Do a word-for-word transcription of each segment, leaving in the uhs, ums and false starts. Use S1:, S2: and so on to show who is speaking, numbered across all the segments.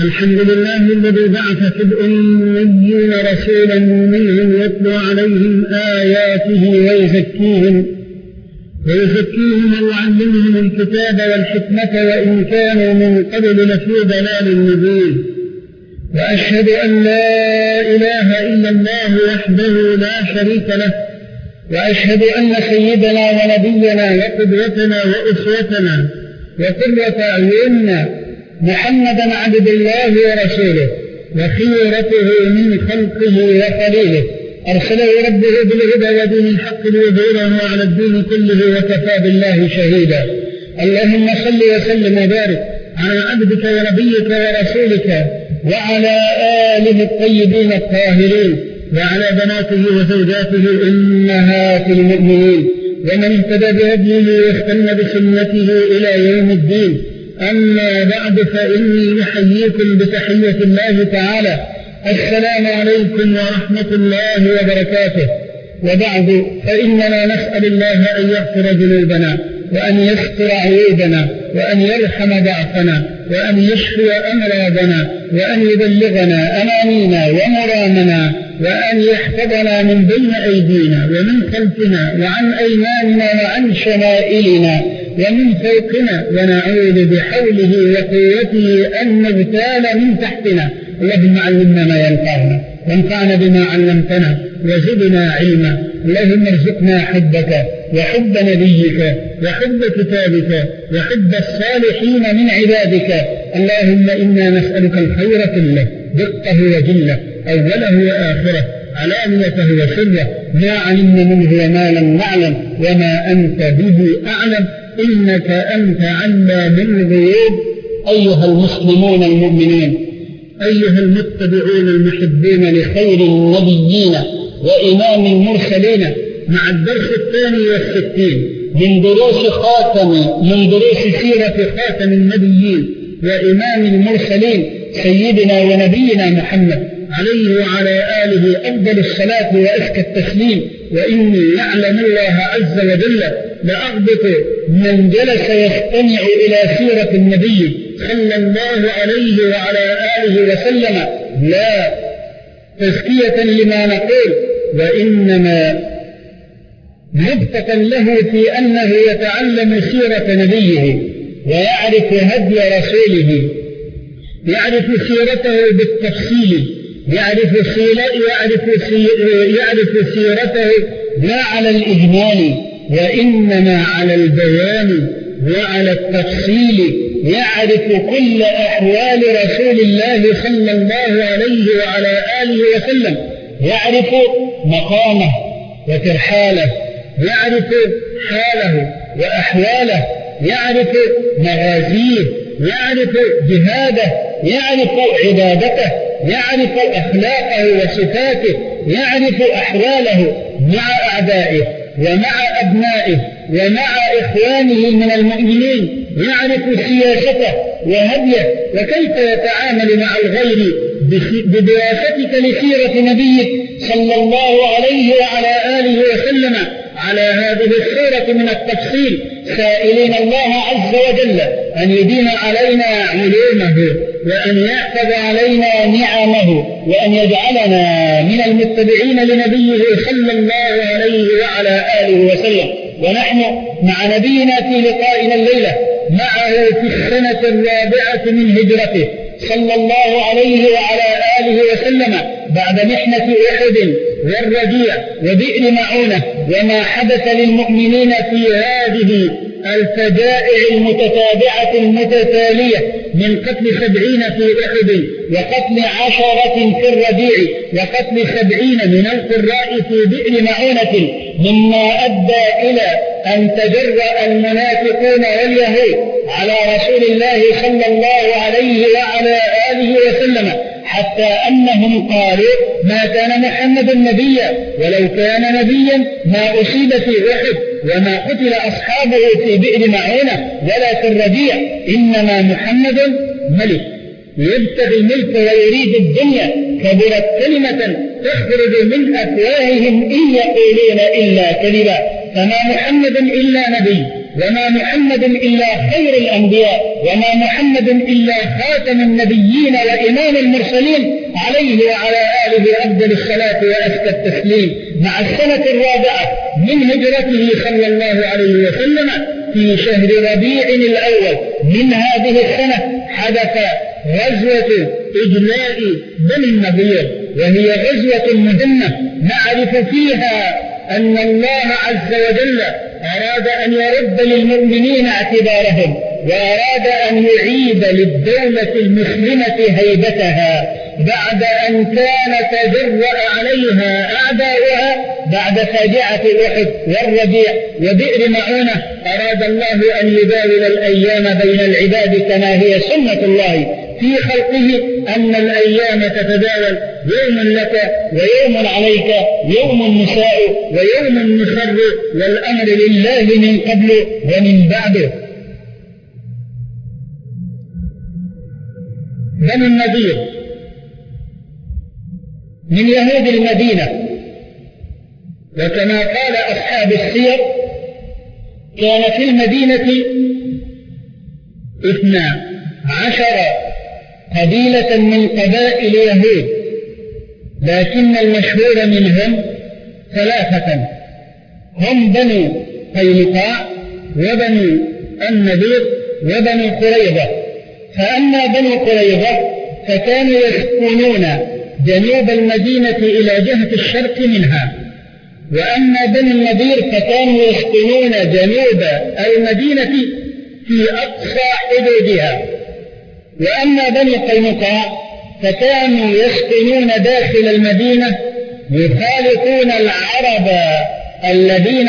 S1: الحمد لله الذي بعث في الأميين رسولا منهم يتلو عليهم آياته ويزكيهم ويزكيهم ويعلمهم الكتاب والحكمة وإن كانوا من قبل لفي ضلال مبين. وأشهد أن لا إله إلا الله وحده لا شريك له، وأشهد أن سيدنا ونبينا وقدوتنا وأسوتنا وقرة أعيننا محمدا عبد الله ورسوله وخيرته من خلقه وخليله، أرسله ربه بالهدى ودين الحق ليظهره على الدين كله وكفى بالله شهيدا. اللهم صل وسلم وبارك على عبدك ونبيك ورسولك وعلى آله الطيبين الطاهرين وعلى بناته وزوجاته أمهات المؤمنين ومن اهتدى بهديه واستنى بسنته إلى يوم الدين. أما بعد، فإني أحييكم بتحية الله تعالى، السلام عليكم ورحمة الله وبركاته. وبعد، فإننا نسأل الله أن يغفر ذنوبنا وأن يستر عيوبنا وأن يرحم ضعفنا وأن يشفي أمراضنا وأن يبلغنا أمانينا ومرامنا وأن يحفظنا من بين أيدينا ومن خلفنا وعن أيماننا وعن شمائلنا ومن فوقنا، ونعوذ بحوله وقوته أن نغتال من تحتنا. اللهم علمنا ما ينفعنا وانفعنا بما علمتنا وزدنا علما. اللهم ارزقنا حبك وحب نبيك وحب كتابك وحب الصالحين من عبادك. اللهم إنا نسألك الخير كله دقه وجله أوله وآخره علانيته وسره، ما علمنا منه وما لم نعلم وما أنت به أعلم، إنك أنت علام الغيوب. أيها المسلمون المؤمنين، أيها المتبعون المحبين لخير النبيين وإمام المرسلين، مع الدرس الثاني والستين من دروس خاتم من دروس سيرة خاتم النبيين وإمام المرسلين سيدنا ونبينا محمد عليه وعلى آله أفضل الصلاة وأزكى التسليم. وإني يعلم الله عز وجل لأغبط من جلس يستمع إلى سيرة النبي صلى الله عليه وعلى آله وسلم لا تزكية لما نقول، وإنما مبتقا له في أنه يتعلم سيرة نبيه ويعرف هدي رسوله، يعرف سيرته بالتفصيل، يعرف يعرف يعرف سيرته لا على الإجمال وإنما على البيان وعلى التفصيل، يعرف كل أحوال رسول الله صلى الله عليه وعلى آله وسلم، يعرف مقامه وترحاله، يعرف حاله وأحواله، يعرف مغازيه، يعرف جهاده، يعرف عبادته، يعرف أخلاقه وصفاته، يعرف أحواله مع أعدائه ومع أبنائه ومع إخوانه من المؤمنين، يعرف سياسته وهديه وكيف يتعامل مع الغير. بدراستك لسيرة نبيك صلى الله عليه وعلى آله وسلم على هذه السورة من التفصيل، سائلين الله عز وجل أن يديم علينا علومه وأن يحفظ علينا نعمه وأن يجعلنا من المتبعين لنبيه صلى الله عليه وعلى آله وسلم. ونحن مع نبينا في لقائنا الليلة معه في السنة الرابعة من هجرته صلى الله عليه وعلى آله وسلم بعد محنة أحد والرجيع وبئر معونة وما حدث للمؤمنين في هذه الفجائع المتتابعة المتتالية من قتل سبعين في أحد وقتل عشرة في الربيع وقتل سبعين من القراء في بئر معونة، مما أدى إلى أن تجرأ المنافقون واليهود على رسول الله صلى الله عليه وعلى آله وسلم حتى أنهم قالوا ما كان محمد نبيا، ولو كان نبيا ما أصيب في أحد وما قتل أصحابه في بئر معونة ولا في الربيع، إنما محمد ملك يبتغي الملك ويريد الدنيا، كبرت كلمة تخرج من أفواههم إن يقولون إلا كذبا. فما محمد إلا نبي وما محمد إلا خير الأنبياء، وما محمد إلا خاتم النبيين وإمام المرسلين، عليه وعلى آله أفضل الصلاة وأزكى التسليم. مع السنة الرابعة من هجرته صلى الله عليه وسلم في شهر ربيع الأول من هذه السنة حدث غزوة إجلاء بني النضير، وهي غزوة مهمة نعرف فيها أن الله عز وجل أراد أن يرد للمؤمنين اعتبارهم، وأراد أن يعيد للدولة المسلمة هيبتها بعد أن كان تجرأ عليها أعداؤها بعد فاجعة أحد والربيع وبئر معونة. أراد الله أن يداول الأيام بين العباد كما هي سنة الله في خلقه، أن الأيام تتداول، يوم لك ويوم عليك، يوم نساء ويوم نسر، والأمر لله من قبل ومن بعده. بني النضير من يهود المدينة، وكما قال أصحاب السير كان في المدينة اثنا عشر قبيلة من قبائل يهود، لكن المشهور منهم ثلاثة، هم بنو قينقاع وبنو النضير وبنو قريظة. فأما بنو قريظة فكانوا يسكنون جنوب المدينة إلى جهة الشرق منها، وأما بنو النضير فكانوا يسكنون جنوب المدينة في أقصى حدودها، وأما بنو قينقاع فكانوا يسكنون داخل المدينة يخالطون العرب الذين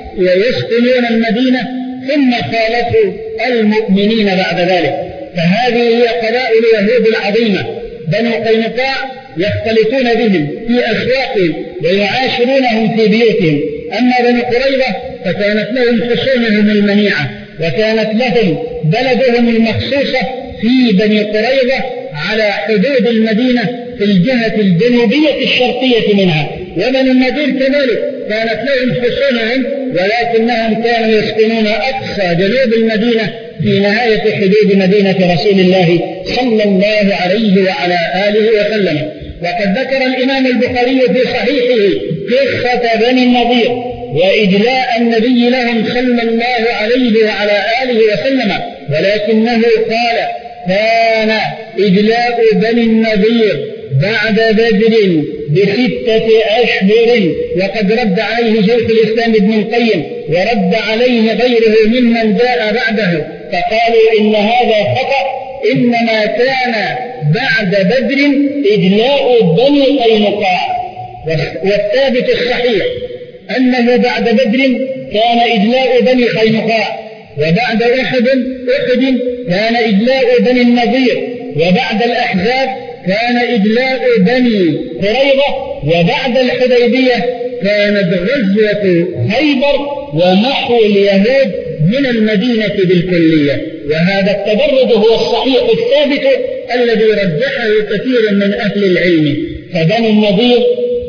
S1: يسكنون المدينة ثم خالطوا المؤمنين بعد ذلك. فهذه هي قبائل يهود العظيمة. بنو قينقاع يختلطون بهم في أسواقهم ويعاشرونهم في بيوتهم، أما بنو قريظة فكانت لهم حصونهم المنيعة، وكانت لهم بلدهم المخصوصة في بني قريظة على حدود المدينة في الجهة الجنوبية الشرقية منها. وبنو النضير كذلك كانت لهم حصونهم، ولكنهم كانوا يسكنون أقصى جنوب المدينة في نهاية حدود مدينة رسول الله صلى الله عليه وعلى آله وسلم. وقد ذكر الإمام البخاري في صحيحه قصة بني النضير وإجلاء النبي لهم صلى الله عليه وعلى آله وسلم، ولكنه قال كان إجلاء بني النضير بعد بدر بستة أشهر. وقد رد عليه شيخ الإسلام ابن القيم ورد عليه غيره ممن جاء بعده، فقالوا إن هذا خطأ، إنما كان بعد بدر إجلاء بني قينقاع، والثابت الصحيح أنه بعد بدر كان إجلاء بني قينقاع، وبعد أحد أحد كان إجلاء بني النضير، وبعد الأحزاب كان إجلاء بني قريظة، وبعد الحديبية كانت غزوة خيبر ومحو اليهود من المدينة بالكلية. وهذا التدرج هو الصحيح الثابت الذي رجحه كثير من أهل العلم. فبني النضير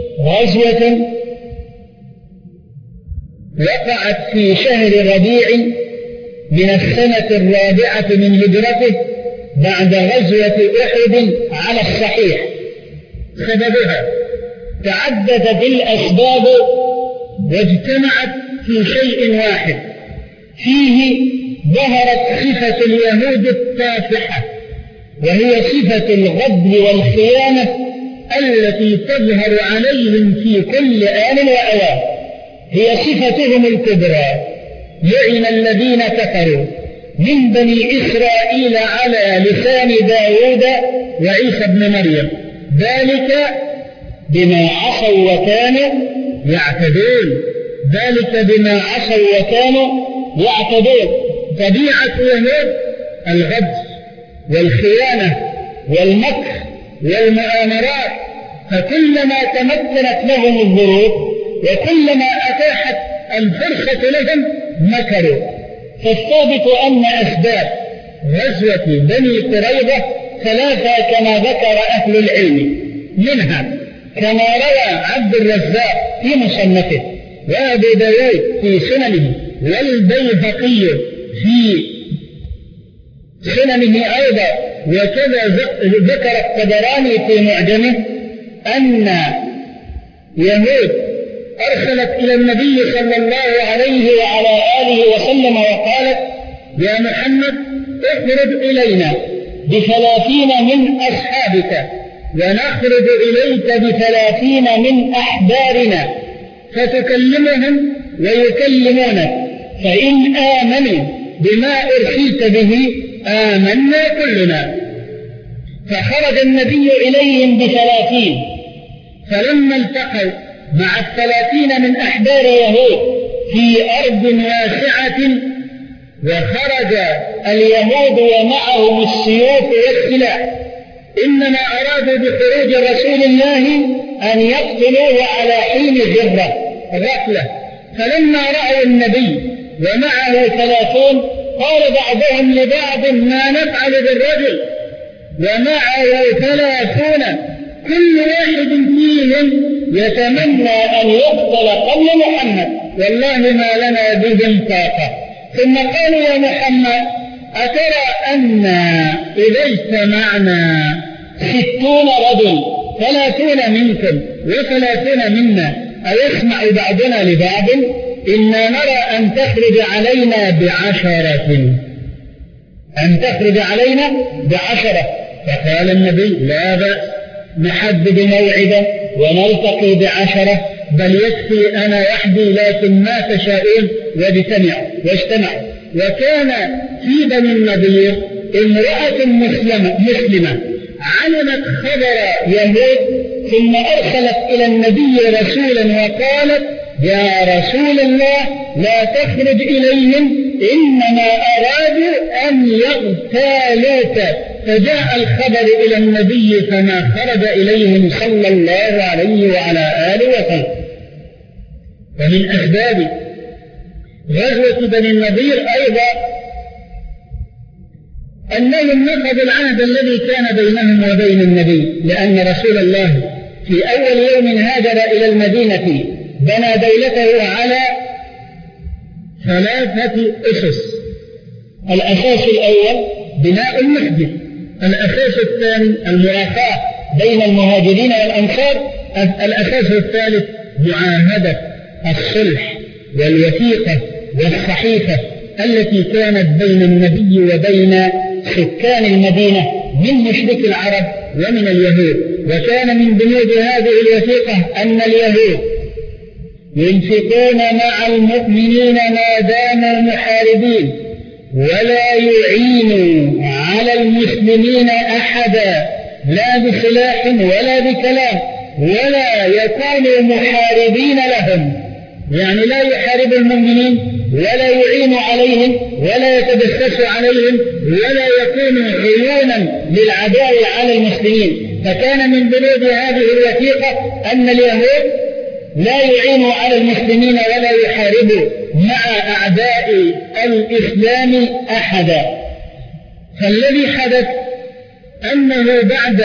S1: غزوة وقعت في شهر ربيع من السنة الرابعة من هجرته بعد غزوة أحد على الصحيح. سببها تعددت الأسباب واجتمعت في شيء واحد، فيه ظهرت صفة اليهود التافهة، وهي صفة الغدر والخيانة التي تظهر عليهم في كل آن وأوان، هي صفتهم الكبرى. لعن الذين كفروا من بني إسرائيل على لسان داود وعيسى بن مريم، ذلك بما عصوا وكانوا يعتدون، ذلك بما عصوا وكانوا يعتدون. طبيعة يهود الغدر والخيانة والمكر والمؤامرات، فكلما تمكنت لهم الظروف وكلما أتاحت الفرصة لهم مكروا. فالثابت أن أسباب غزوة بني قريظة ثلاثة كما ذكر أهل العلم، منها كما روى عبد الرزاق في مصنفه وأبو داود في سننه والبيهقي في سننه أيضا، وكذا ذكر الطبراني في معجمه أن يهود أرسلت إلى النبي صلى الله عليه وعلى آله وسلم وقالت: يا محمد اخرج إلينا بثلاثين من أصحابك ونخرج إليك بثلاثين من أحبارنا فتكلمهم ويكلمونك، فإن آمنوا بما أرسلت به آمنا كلنا. فخرج النبي إليهم بثلاثين، فلما التقوا مع الثلاثين من أحبار يهود في أرض واسعة، وخرج اليهود ومعهم السيوف والسلاح، إنما أرادوا بخروج رسول الله أن يقتلوه على حين جرة غفلة. فلما رأوا النبي ومعه ثلاثون قال بعضهم لبعض: ما نفعل بالرجل ومعه ثلاثون كل واحد فيهم يتمنى أن يقتل قبل محمد، والله ما لنا بهم طاقة. ثم قالوا: يا محمد أترى أن إذا اجتمعنا ستون رجل ثلاثون منكم وثلاثون منا أيسمع بعضنا لبعض؟ إنا نرى أن تخرج علينا بعشرة أن تخرج علينا بعشرة. فقال النبي: لا بأس، نحدد موعدا ونلتقي بعشرة، بل يكفي أنا وحدي، لكن ما تشاءون واجتمعوا واجتمعوا. وكان في بني النضير امرأة مسلمة, مسلمة علمت خبر يهود، ثم أرسلت إلى النبي رسولا وقالت: يا رسول الله لا تخرج إليهم، إنما أرادوا أن يغتالوك. فجاء الخبر إلى النبي فما خرج إليهم صلى الله عليه وعلى آله وسلم. ومن أسباب غزوة بني النضير أيضا أنهم نقضوا العهد الذي كان بينهم وبين النبي، لأن رسول الله في أول يوم هاجر إلى المدينة بنى دولته على ثلاثة أسس. الأساس الأول بناء المسجد، الأساس الثاني المراخاة بين المهاجرين والأنصار، الأساس الثالث معاهدة الصلح والوثيقة والصحيفة التي كانت بين النبي وبين سكان المدينة من مشرك العرب ومن اليهود. وكان من بنود هذه الوثيقة أن اليهود ينفقون مع المؤمنين ما داموا محاربين، ولا يعينوا على المسلمين أحدا لا بسلاح ولا بكلام، ولا يكونوا محاربين لهم، يعني لا يحارب المؤمنين ولا يعين عليهم ولا يتدسس عليهم ولا يكون عيونا للعداء على المسلمين. فكان من بنود هذه الوثيقة أن اليهود لا يعينوا على المسلمين ولا يحاربوا مع أعداء الإسلام أحدا. فالذي حدث أنه بعد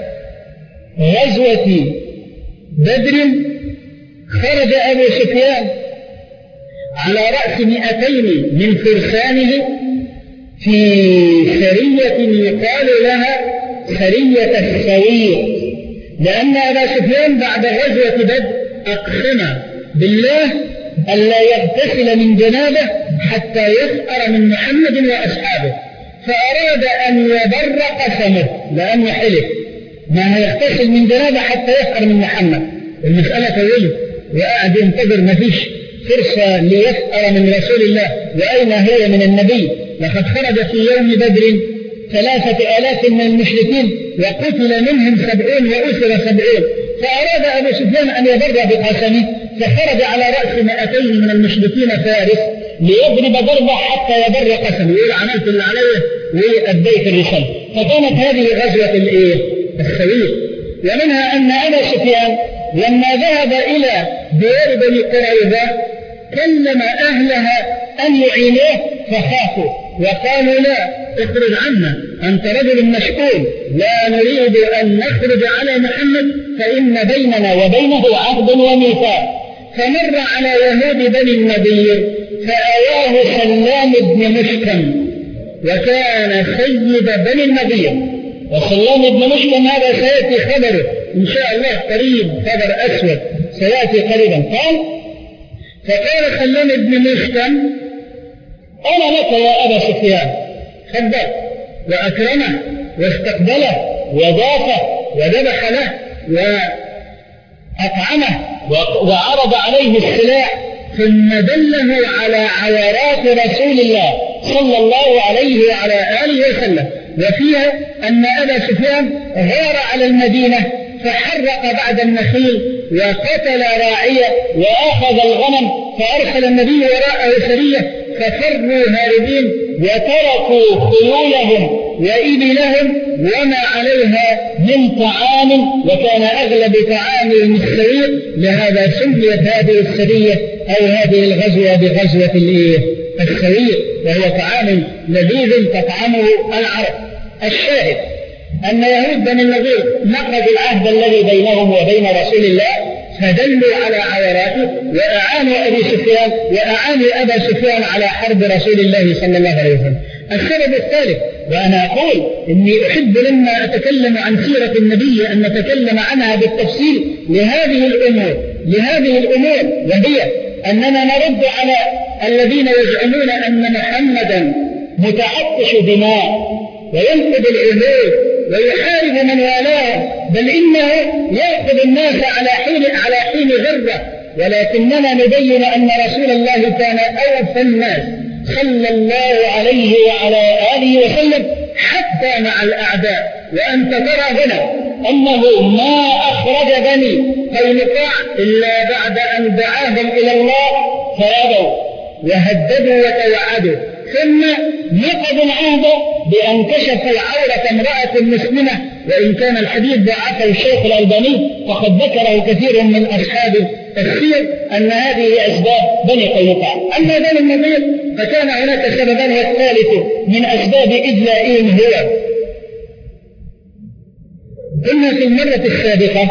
S1: غزوة بدر خرج أبو سفيان على رأس مئتين من فرسانه في سرية يقال لها سرية السويق، لأن أبا سفيان بعد غزوة بدر أقسم بالله ألا يغتسل من جنابه حتى يسأر من محمد وأصحابه، فأراد أن يبر قسمه لأنه حلف ما يغتسل من جنابه حتى يسأر من محمد. المسألة طويلة وقاعد ينتظر ما فيش فرصة ليسأر من رسول الله، وأين هو من النبي؟ لقد خرج في يوم بدر ثلاثة آلاف من المشركين وقتل منهم سبعون وأسر سبعون، فأراد أبو سفيان أن يبر بقسمه، فخرج على رأس مئتين من المشركين فارس ليضرب ضربة حتى يبر قسمه، يقول عملت اللي عليه وأديت الرسالة. فكانت هذه غزوة الإيه؟ السويق. ومنها أن أبا سفيان لما ذهب إلى ديار بني قريظة كلم أهلها أن يعينوه فخافوا وقالوا: لا اخرج عنا، أنت رجل مشؤوم، لا نريد أن نخرج على محمد فإن بيننا وبينه عهد وميثاق. فمر على يهود بني النضير فآواه سلام بن مشكم وكان سيد بني النضير. وسلام بن مشكم هذا سيأتي خبره إن شاء الله قريب، خبر أسود سيأتي قريبا. قال فقال سلام بن مشكم أنا لك يا أبا سفيان، خبر وأكرمه واستقبله وضافه وذبح له وأطعمه وعرض عليه السلاح، ثم دله على عورات رسول الله صلى الله عليه وعلى آله وسلم. وفيها أن أبا سفيان غار على المدينة فحرق بعد النخيل وقتل راعية وأخذ الغنم، فأرسل النبي وراءه سرية ففروا هاربين وتركوا خيولهم وإبلهم وما عليها من طعام، وكان أغلب طعامهم السويق، لهذا سميت هذه السرية أو هذه الغزوة بغزوة السويق، وهو طعام لذيذ تطعمه العرب. الشاهد أن يهود بني النضير نقضوا العهد الذي بينهم وبين رسول الله، فدلوا على عوراته وأعانوا أبي سفيان وأعانوا أبا سفيان على حرب رسول الله صلى الله عليه وسلم. السبب الثالث، وأنا أقول إني أحب لما أتكلم عن سيرة النبي أن نتكلم عنها بالتفصيل لهذه الأمور لهذه الأمور وهي أننا نرد على الذين يزعمون أن محمدا متعطش دماء وينقض العهود ويحارب من والاه، بل إنه يأخذ الناس على حين على حين غرة، ولكننا نبين أن رسول الله كان أوفى الناس صلى الله عليه وعلى آله وسلم حتى مع الأعداء. وأنت ترى هنا أنه ما أخرج بني قينقاع إلا بعد أن دعاهم إلى الله فأبوا وهددوا وتوعدوا، ثم نقضوا العهد بأن كشف العورة امرأة مسلمة، وإن كان الحديث ضعفه الشيخ الألباني فقد ذكره كثير من أصحاب السير أن هذه أسباب بني قينقاع. أما بني النضير فكان هناك سببان، والثالث من أسباب إذلائهم هو قلنا في المرة السابقة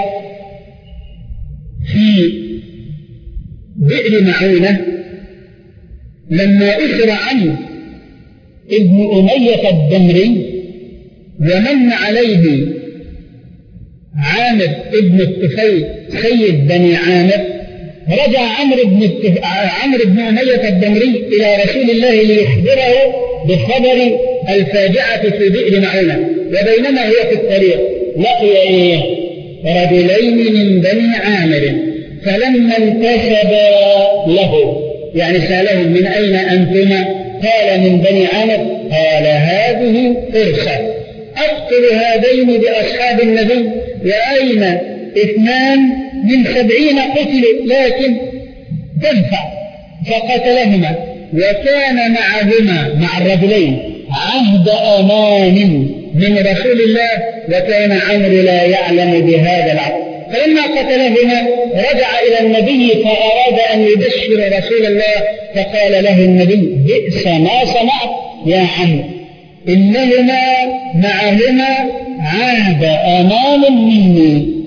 S1: في بئر معونة لما أسر عنه ابن أمية الدمري ومن عليه عامر ابن الطفيل سيد بني عامر، رجع عمرو بن عمرو بن أمية الدمري إلى رسول الله ليخبره بخبر الفاجعة في بئر معونة. وبينما هو في الطريق لقي إيه؟ رجلين من بني عامر، فلما انتسبا له يعني سألهم من أين أنتما؟ قال من بني عامر. قال هذه فرصة أقتل هذين بأصحاب النبي، وأين اثنان من سبعين قتلوا لكن تدفع، فقتلهما. وكان معهما مع الرجلين عهد أمان من رسول الله، وكان عمرو لا يعلم بهذا العهد. فلما قتلهما رجع إلى النبي فأراد أن يبشر رسول الله، فقال له النبي بئس ما صنعت يا عمرو، إنهما معهما عهد أمان مني.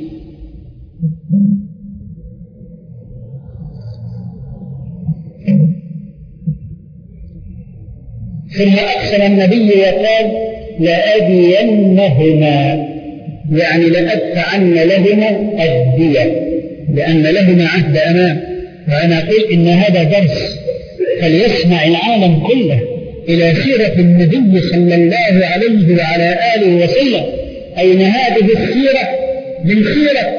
S1: ثم أقسم النبي وقال لأدينهما، يعني لأدفعن لهما الدية، لأن لهما عهد أمان. وأنا أقول إن هذا درس فليسمع العالم كله إلى سيرة النبي صلى الله عليه وعلى آله وسلم. أين هذه السيرة من سيرة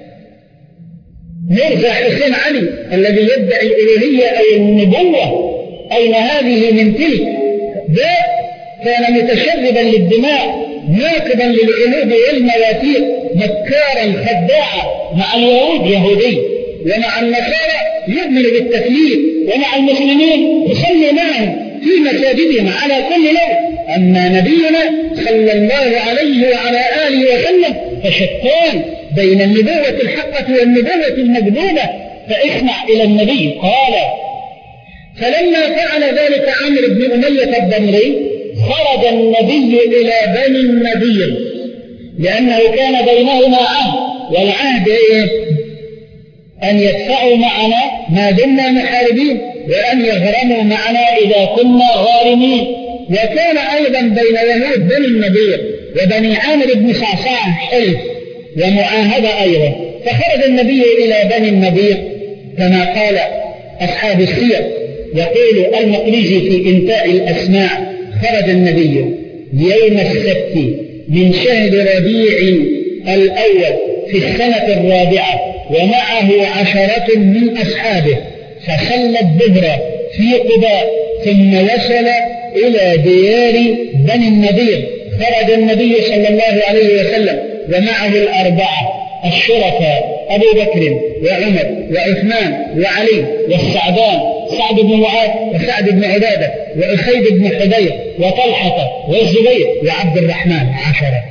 S1: مرزا حسين علي الذي يدعي الإلهية أو النبوة؟ أين هذه من تلك؟ ذا كان متشربا للدماء، ناقضا للعهود والمواثيق، مكارا خداعا، مع اليهود يهودي ومع النصارى يؤمن بالتثليث، ومع المسلمين يصلي معهم في مساجدهم على كل لون. أما نبينا صلى الله عليه وعلى آله وسلم فشتان بين النبوة الحقة والنبوة المكذوبة. فاسمع إلى النبي. قال فلما فعل ذلك عمرو بن أمية الدمري خرج النبي إلى بني النضير، لأنه كان بينهما عهد، والعهد إيه؟ أن يدفعوا معنا ما دمنا محاربين، وأن يغرموا معنا إذا كنا غارمين. وكان أيضا بين يهود بني النضير وبني عامر بن صعصاع حلف ومعاهدة أيضا. فخرج النبي إلى بني النضير كما قال أصحاب السير، يقول المقريزي في إنتاء الأسماع: خرج النبي يوم السبت من شهر ربيع الأول في السنة الرابعة ومعه عشرة من أصحابه، فصلى الظهر في قباء ثم وصل إلى ديار بني النضير. خرج النبي صلى الله عليه وسلم ومعه الأربعة الشرفاء أبو بكر وعمر وعثمان وعلي والسعدان، سعد بن معاذ وسعد بن عبادة وأسيد بن حذير وطلحة والزبير وعبد الرحمن، عشرة.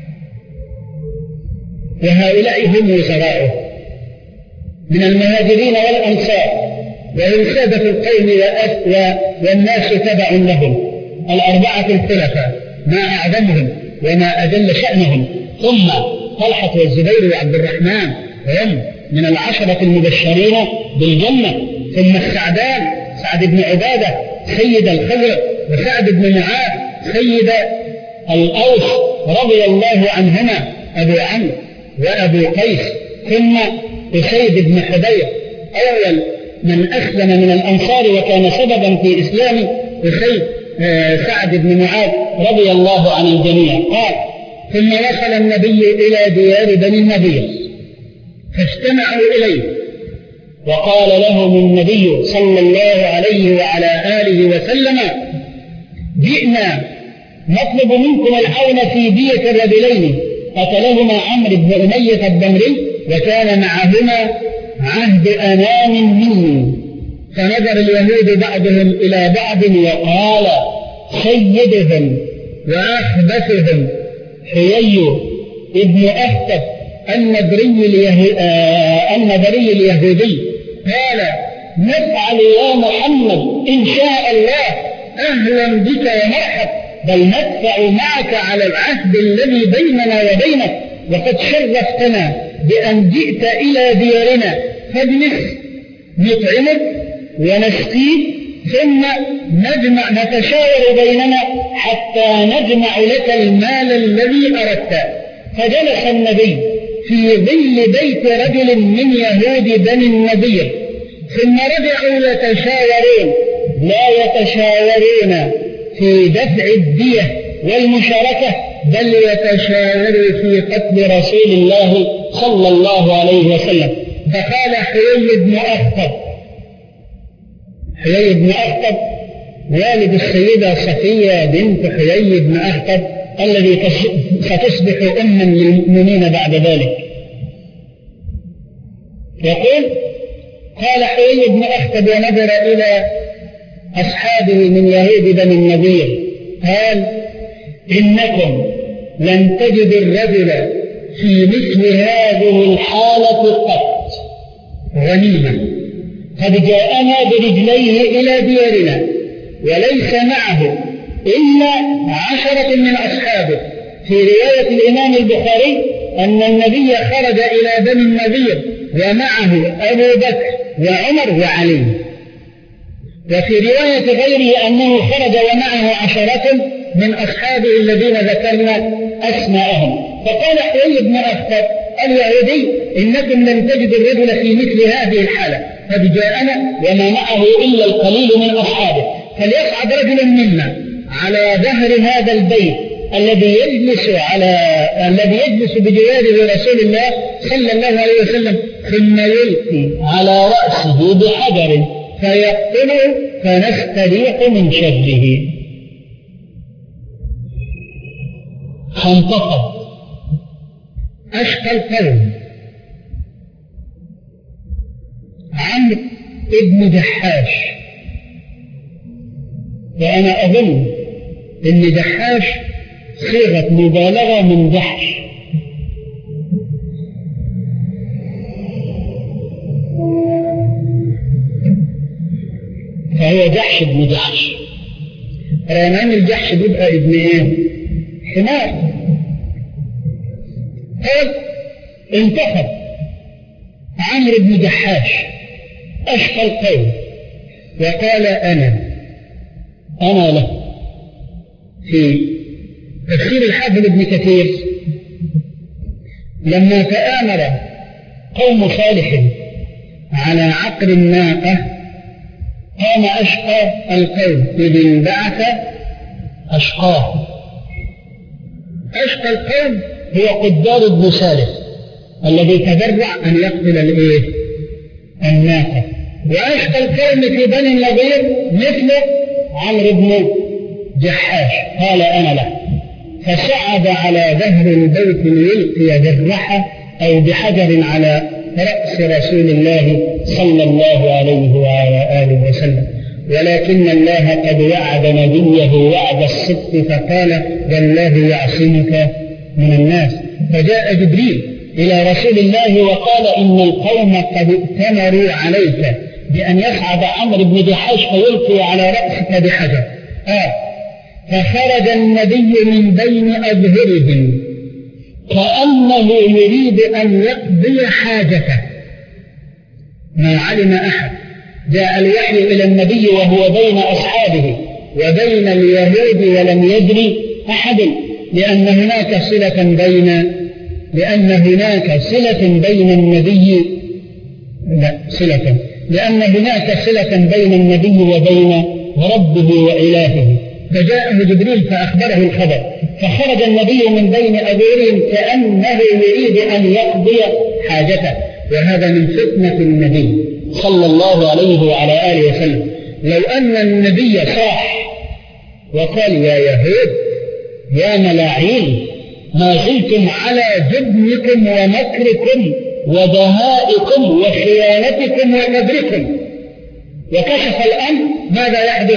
S1: وهؤلاء هم وزراؤه من المهاجرين والأنصار، وهم سادة القوم والناس تبع لهم، الأربعة الخلفاء ما أعظمهم وما أجل شأنهم، ثم طلحة والزبير وعبد الرحمن هم من العشرة المبشرين بالجنة، ثم السعدان سعد بن عبادة سيد الخزرج، وسعد بن معاذ سيد الأوس رضي الله عنهما أبو عمرو وأبو قيس، ثم أسيد بن حذير أول من أسلم من الأنصار وكان سببا في إسلام أسيد سعد بن معاذ رضي الله عن الجميع. قال: ثم وصل النبي إلى ديار بني النضير فاجتمعوا إليه، وقال لهم النبي صلى الله عليه وعلى آله وسلم: جئنا نطلب منكم العون في دية الرجلين قتلهما عمرو بن أمية الضمري وكان معهما عهد أمان مني. فنظر اليهود بعضهم إلى بعض وقال: سيدهم وأخبثهم حيي ابن أخطب النضري اليهودي قال: نفعل يا محمد إن شاء الله، أهلا بك ومرحب، بل ندفع معك على العهد الذي بيننا وبينك، وقد شرفتنا بأن جئت إلى ديارنا، فاجلس نطعمك ونسقيك ثم نجمع نتشاور بيننا حتى نجمع لك المال الذي أردت. فجلس النبي في ظل بيت رجل من يهود بني النضير، ثم رجعوا يتشاورون، لا يتشاورون في دفع الدية والمشاركة، بل يتشاوروا في قتل رسول الله صلى الله عليه وسلم. فقال حيي بن أخطب، حيي بن أخطب والد السيدة صفية بنت حيي بن أخطب الذي ستصبح أما للمؤمنين بعد ذلك. يقول: قال حيي بن أخطب ونظر إلى أصحابه من يهود بني النضير قال: إنكم لن تجدوا الرجل في مثل هذه الحالة قط غنيمة، قد جاءنا برجليه إلى ديارنا وليس معه إلا عشرة من أصحابه. في رواية الإمام البخاري أن النبي خرج إلى بني النضير ومعه أبو بكر وعمر وعلي، وفي رواية غيره أنه خرج ومعه عشرة من أصحابه الذين ذكرنا أسماءهم. فقال حيي بن أخطب اليهودي: إنكم لن تجدوا الرجل في مثل هذه الحالة، قد جاءنا وما معه إلا القليل من أصحابه، فليصعد رجل منا على ظهر هذا البيت الذي يجلس على الذي يجلس بجواره رسول الله صلى الله عليه وسلم، ثم يلقي على رأسه بحجر فيقتله فنستريح من شره. فانتقض أشقى القوم عمرو ابن دحاش، وأنا أظن أن دحاش صيغة مبالغة من دحش، فهو جحش ابن جحش. رمان الجحش بيبقى ابن ايه؟ حمار. قال: انتخب عمرو بن دحاش أشقى القوم وقال أنا أنا له. في تفسير الحافظ ابن كثير لما تآمر قوم صالح على عقر الناقة قام أشقى القوم إذ انبعث أشقاه. أشقى القوم هو قدار بن سالف الذي تبرع أن يقتل الإيه؟ الناقة. وأشقى القوم في بني النضير مثل عمرو بن جحاش قال أنا له، فصعد على ظهر البيت ليلقي بالرحى أو بحجر على رأس رسول الله صلى الله عليه وعلى آله وسلم، ولكن الله قد وعد نبيه وعد الصدق فقال والله يعصمك من الناس. فجاء جبريل إلى رسول الله وقال إن القوم قد ائتمروا عليك بأن يصعد عمرو بن جحاش فيلقي على رأسك بحجر. آه. فخرج النبي من بين أظهرهم كأنه يريد أن يقضي حاجته. ما علم أحد. جاء الوحي إلى النبي وهو بين أصحابه وبين اليهود ولم يدري أحد، لأن هناك صلة بين لأن هناك صلة بين النبي لا صلة لأن هناك صلة بين النبي وبين ربه وإلهه. فجاءه جبريل فأخبره الخبر، فخرج النبي من بين أظهرهم كأنه يريد أن يقضي حاجته. وهذا من فتنة النبي صلى الله عليه وعلى آله وسلم. لو أن النبي صاح وقال يا يهود يا ملاعين ما زلتم على جبنكم ومكركم ودهائكم وخيانتكم وكبركم، وكشف الأمر، ماذا يحدث؟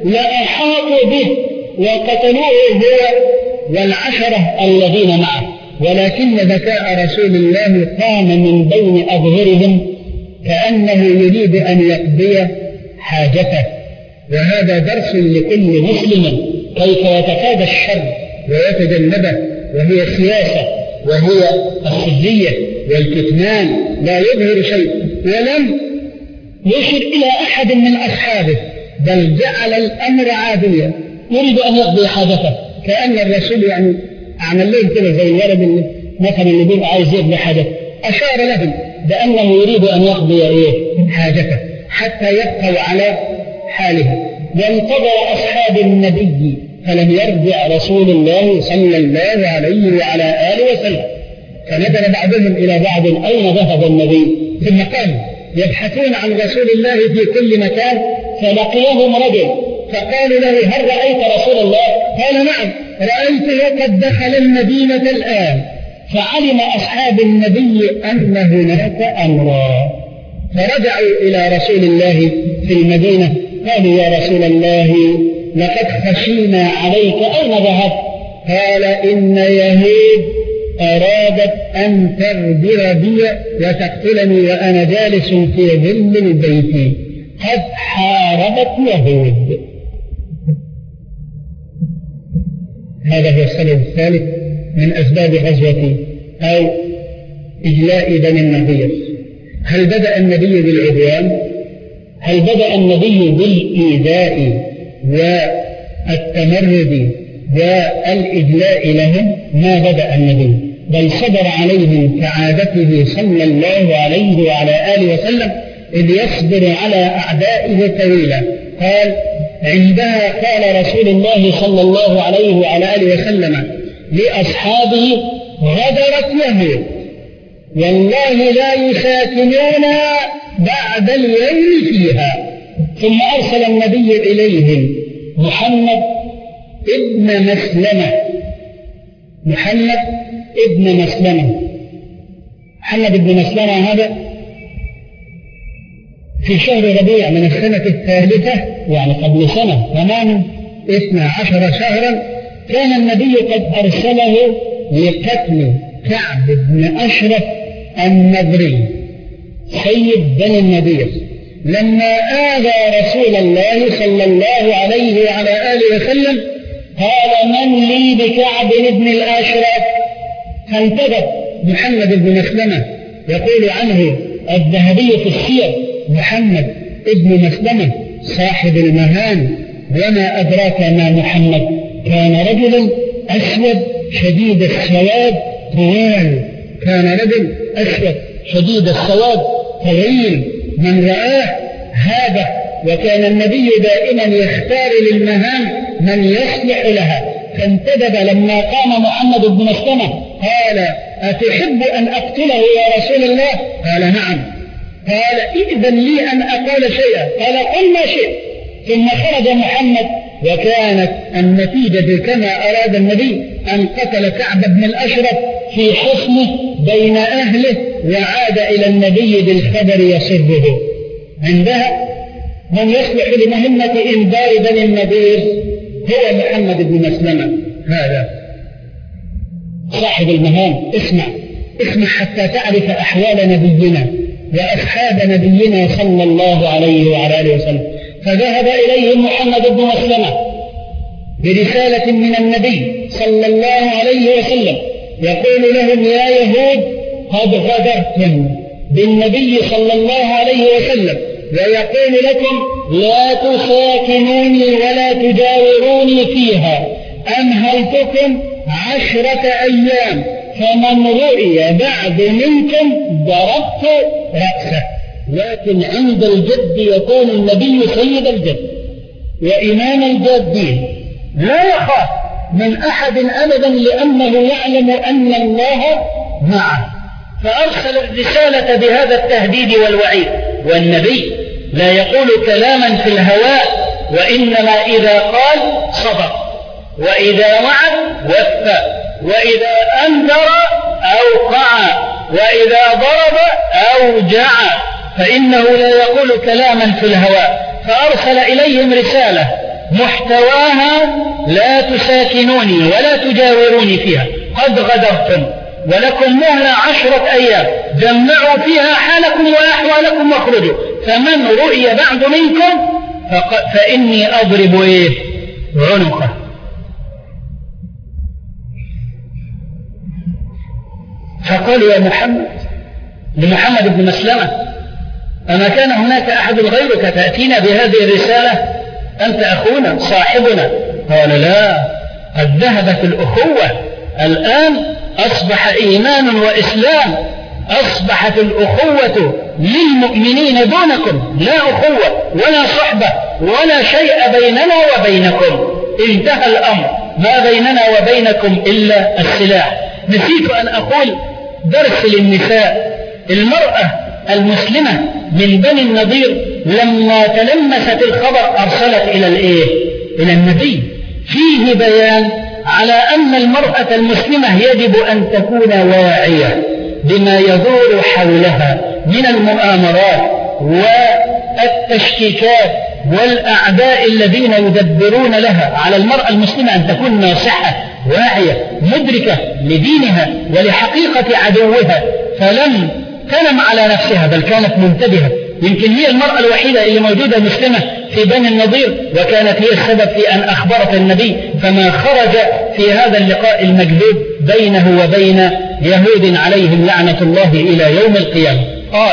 S1: لأحاطوا به وقتلوه هو والعشرة الذين معه. ولكن ذكاء رسول الله قام من بين أظهرهم كأنه يريد أن يقضي حاجته. وهذا درس لكل مسلم كيف يتفادى الشر ويتجنبه، وهي السياسة وهي السرية والكتمان، لا يظهر شيء. ولم يشر إلى أحد من أصحابه بل جعل الأمر عاديا، يريد أن يقضي حاجته كأن الرسول يعني عمل لهم كده زي الولد اللي مثلا اللي بيبقى عايز يقضي حاجته، أشار لهم بأنه يريد أن يقضي إيه حاجته حتى يبقوا على حاله. وانتظر أصحاب النبي فلم يرجع رسول الله صلى الله عليه وعلى آله وسلم، فنظر بعضهم إلى بعض أين ذهب النبي، ثم قاموا يبحثون عن رسول الله في كل مكان، فلقيهم رجل فقالوا له هل رأيت رسول الله؟ قال نعم رأيته قد دخل المدينة الآن. فعلم أصحاب النبي أن هناك أمرا، فرجعوا إلى رسول الله في المدينة قالوا يا رسول الله لقد خشينا عليك أين ذهبت؟ قال إن يهود أرادت أن تغدر بي وتقتلني وأنا جالس في ظل البيت، قد حاربت يهود. هذا هو السبب الثالث من أسباب غزوة أو إجلاء بني النضير. هل بدأ النبي بالعدوان؟ هل بدأ النبي بالإيذاء والتمرد والإجلاء لهم؟ ما بدأ النبي، بل صبر عليهم كعادته صلى الله عليه وعلى آله وسلم، إذ يصبر على أعدائه طويلا. قال عندها قال رسول الله صلى الله عليه وعلى آله وسلم لأصحابه غدرت يهود والله لا يساكنون بعد اليوم فيها. ثم أرسل النبي إليهم محمد ابن مسلمة محمد ابن مسلمة محمد ابن مسلمة هذا في شهر ربيع من السنة الثالثة، يعني قبل سنة تماما اثنا عشر شهرا، كان النبي قد أرسله لقتل كعب بن أشرف النضري سيد بني النضير. لما آذى رسول الله صلى الله عليه وعلى آله وسلم قال من لي بكعب بن الأشرف؟ فانتبه محمد بن مسلمة، يقول عنه الذهبي في السير محمد ابن مسلمة صاحب المهام. وما أدراك ما محمد، كان رجلا أسود شديد السواد طويل، كان رجل أسود شديد السواد طويل، من رآه هذا. وكان النبي دائما يختار للمهام من يصلح لها، فانتدب لما قام محمد بن مسلمة قال: أتحب أن أقتله يا رسول الله؟ قال: نعم. قال: إذن لي أن أقول شيئا. قال: قل ما شئت. ثم خرج محمد، وكانت النتيجة كما أراد النبي، أن قتل كعب بن الأشرف في حصنه بين أهله، وعاد إلى النبي بالخبر يسره. عندها من يصلح لمهمة إنذار بني النضير هو محمد بن مسلمة، هذا صاحب المهام. اسمع اسمع حتى تعرف أحوال نبينا وأصحاب نبينا صلى الله عليه وعلى آله وسلم. فذهب إليهم محمد بن مسلمة برسالة من النبي صلى الله عليه وسلم يقول لهم: يا يهود، قد غدرتم بالنبي صلى الله عليه وسلم، ويقول لكم: لا تساكنوني ولا تجاوروني فيها، أمهلتكم عشرة أيام، فمن رؤي بعد منكم ضربت رأسه. لكن عند الجد يكون النبي سيد الجد وإمام الجادين، لا يخاف من أحد أبدا، لأنه يعلم أن الله معه. فأرسل الرسالة بهذا التهديد والوعيد. والنبي لا يقول كلاما في الهواء، وإنما إذا قال صدق، وإذا وعد وفى، وإذا أنذر أوقع، وإذا ضرب أوجع، فإنه لا يقول كلاما في الهواء. فأرسل إليهم رسالة محتواها: لا تساكنوني ولا تجاوروني فيها، قد غدرتم، ولكم مهلة عشرة أيام، جمعوا فيها حالكم وأحوالكم واخرجوا، فمن رؤي بعد منكم فإني أضرب إيه؟ عنقه. فقالوا: يا محمد، لمحمد بن مسلمة: أما كان هناك أحد غيرك تأتينا بهذه الرسالة؟ أنت أخونا صاحبنا. قال: لا، قد ذهبت الأخوة، الآن أصبح إيمان وإسلام، أصبحت الأخوة للمؤمنين دونكم، لا أخوة ولا صحبة ولا شيء بيننا وبينكم، انتهى الأمر، ما بيننا وبينكم إلا السلاح. نسيت أن أقول درس للنساء: المرأة المسلمة من بني النضير لما تلمست الخبر أرسلت إلى الإيه؟ إلى النبي. فيه بيان على أن المرأة المسلمة يجب أن تكون واعية بما يدور حولها من المؤامرات والتشكيكات والأعداء الذين يدبرون لها. على المرأة المسلمة أن تكون ناصحة واعية مدركة لدينها ولحقيقة عدوها، فلم تنم على نفسها، بل كانت منتبهة. يمكن هي المرأة الوحيدة اللي موجودة مسلمة في بني النضير، وكانت هي السبب في أن أخبرت النبي، فما خرج في هذا اللقاء المكذوب بينه وبين يهود عليهم لعنة الله إلى يوم القيامة. قال: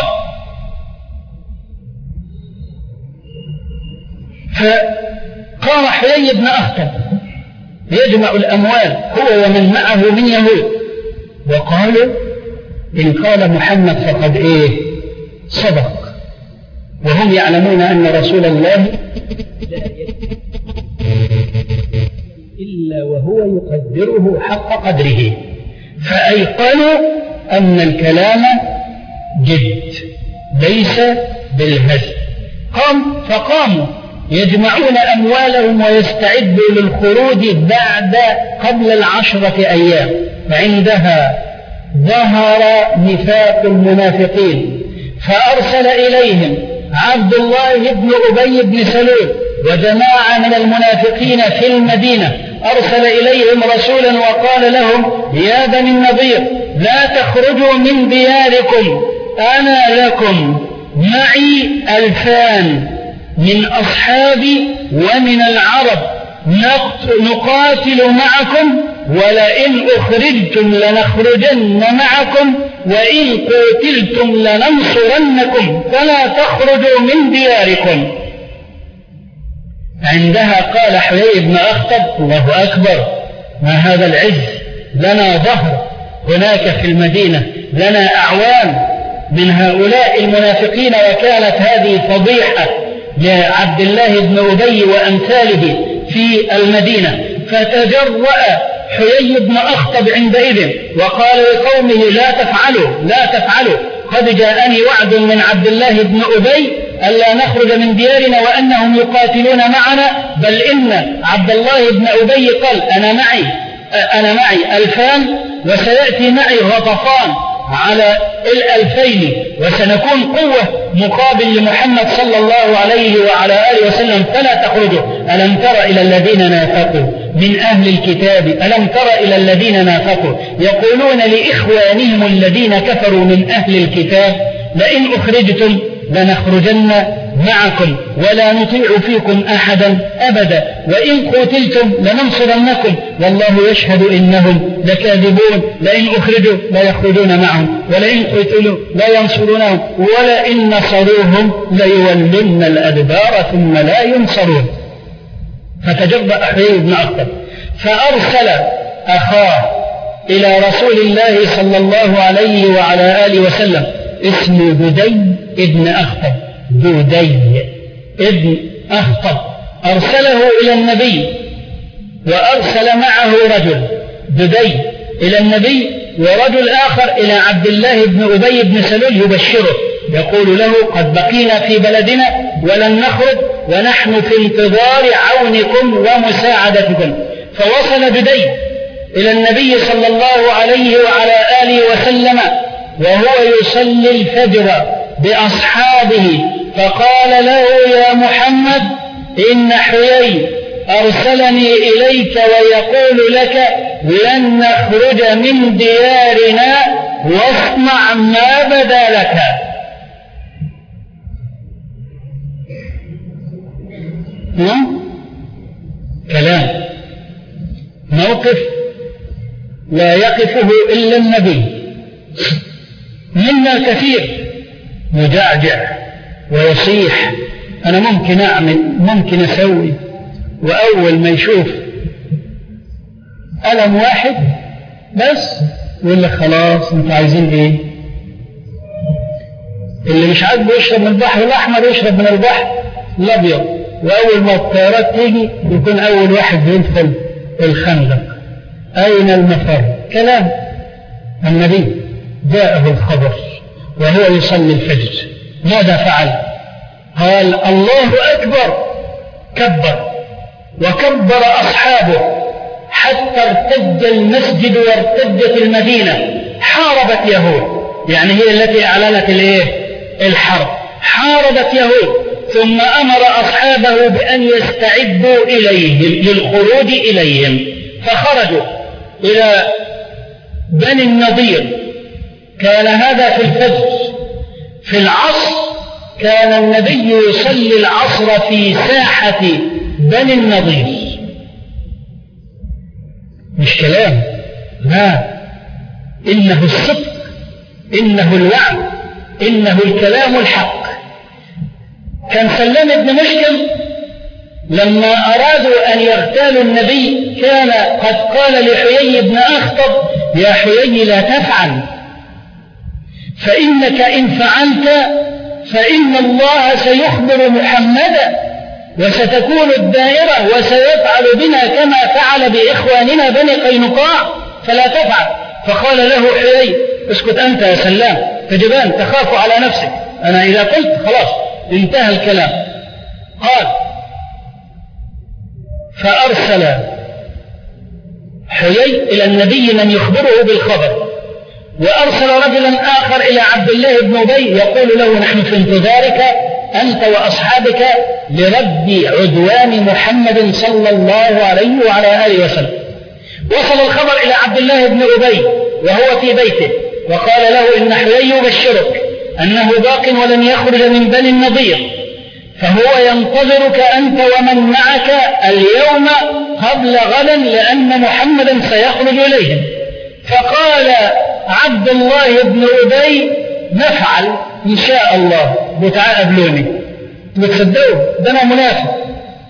S1: فقام حيي بن أخطب يجمع الأموال هو ومن معه من يهود، وقالوا: إن قال محمد فقد إيه؟ صدق. وهم يعلمون أن رسول الله إلا وهو يقدره حق قدره، فأيقنوا أن الكلام جد ليس بالهزل. قام فقاموا يجمعون أموالهم ويستعدوا للخروج بعد قبل العشرة أيام، فعندها ظهر نفاق المنافقين، فأرسل إليهم عبد الله بن أبي بن سلول وجماعة من المنافقين في المدينة. أرسل إليهم رسولا وقال لهم: يا بني النضير، لا تخرجوا من دياركم، أنا لكم معي ألفان من أصحابي ومن العرب، نقاتل معكم، ولئن أخرجتم لنخرجن معكم، وإن قتلتم لننصرنكم، فلا تخرجوا من دياركم. عندها قال حيي بن أخطب: الله أكبر، ما هذا العز، لنا ظهر هناك في المدينة، لنا أعوان من هؤلاء المنافقين، وكانت هذه فضيحة لعبد الله بن أبي وأمثاله في المدينة. فتجرأ حيي بن أخطب عندئذ وقال لقومه: لا تفعلوا لا تفعلوا، قد جاءني وعد من عبد الله بن أبي ألا نخرج من ديارنا وأنهم يقاتلون معنا، بل إن عبد الله بن أبي قال: أنا معي أنا معي ألفان وسيأتي معي غطفان على الألفين، وسنكون قوة مقابل لمحمد صلى الله عليه وعلى آله وسلم، فلا تخرجوا. ألم تر إلى الذين نافقوا من أهل الكتاب ألم تر إلى الذين نافقوا يقولون لإخوانهم الذين كفروا من أهل الكتاب: لئن أخرجتم لنخرجن معكم ولا نطيع فيكم أحدا أبدا، وإن قتلتم لننصرنكم والله يشهد إنهم لكاذبون. لئن أخرجوا لا يخرجون معهم ولئن قتلوا لا ينصرونهم ولئن نصروهم ليولن الأدبار ثم لا ينصرون. فتجرأ حيي بن أخطب فأرسل أخاه إلى رسول الله صلى الله عليه وعلى آله وسلم اسمه بدي ابن أخطب، بدي ابن أخطب، أرسله إلى النبي وأرسل معه رجل، بدي إلى النبي ورجل آخر إلى عبد الله بن أبي بن سلول يبشره، يقول له: قد بقينا في بلدنا ولن نخرج ونحن في انتظار عونكم ومساعدتكم. فوصل بدي إلى النبي صلى الله عليه وعلى آله وسلم وهو يصلي الفجر بأصحابه، فقال له: يا محمد، إن حيي أرسلني إليك ويقول لك: لن نخرج من ديارنا واصنع ما بدا لك. كلام موقف لا يقفه إلا النبي. منا كثير يجعجع ويصيح: أنا ممكن أعمل، ممكن أسوي، وأول ما يشوف ألم واحد بس يقول لك: خلاص أنت عايزين إيه؟ اللي مش عاجبه يشرب من البحر الأحمر يشرب من البحر الأبيض، وأول ما الطيارات تيجي يكون أول واحد بيدخل الخندق. أين المفر؟ كلام. النبي جاءه الخبر وهو يصلي الفجر، ماذا فعل؟ قال: الله أكبر، كبر وكبر أصحابه حتى ارتد المسجد وارتدت المدينة. حاربت يهود، يعني هي التي أعلنت الحرب، حاربت يهود، ثم أمر أصحابه بأن يستعدوا إليهم للخروج إليهم، فخرجوا إلى بني النضير. كان هذا في الفجر. في العصر كان النبي يصلي العصر في ساحة بني النضير. مش كلام، لا، إنه الصدق، إنه الوعد، إنه الكلام الحق. كان سلام بن مشكم لما أرادوا أن يغتالوا النبي كان قد قال لحيي بن أخطب: يا حيي لا تفعل، فإنك إن فعلت فإن الله سيخبر محمدا وستكون الدائرة وسيفعل بنا كما فعل بإخواننا بني قينقاع، فلا تفعل. فقال له حيي: اسكت أنت يا سلام، تجبان، تخاف على نفسك، أنا إذا قلت خلاص انتهى الكلام. قال: فأرسل حيي إلى النبي من يخبره بالخبر، وأرسل رجلا آخر إلى عبد الله بن أبي يقول له: نحن في انتظارك أنت وأصحابك لرد عدوان محمد صلى الله عليه وعلى آله وسلم. وصل الخبر إلى عبد الله بن أبي وهو في بيته، وقال له: إن حيي يبشرك أنه باق ولن يخرج من بني النضير، فهو ينتظرك أنت ومن معك اليوم قبل غدا، لأن محمدا سيخرج إليهم. فقال عبد الله بن أبي: نفعل إن شاء الله، بتعاء قبلوني، بتصدقوا ده أنا منافق،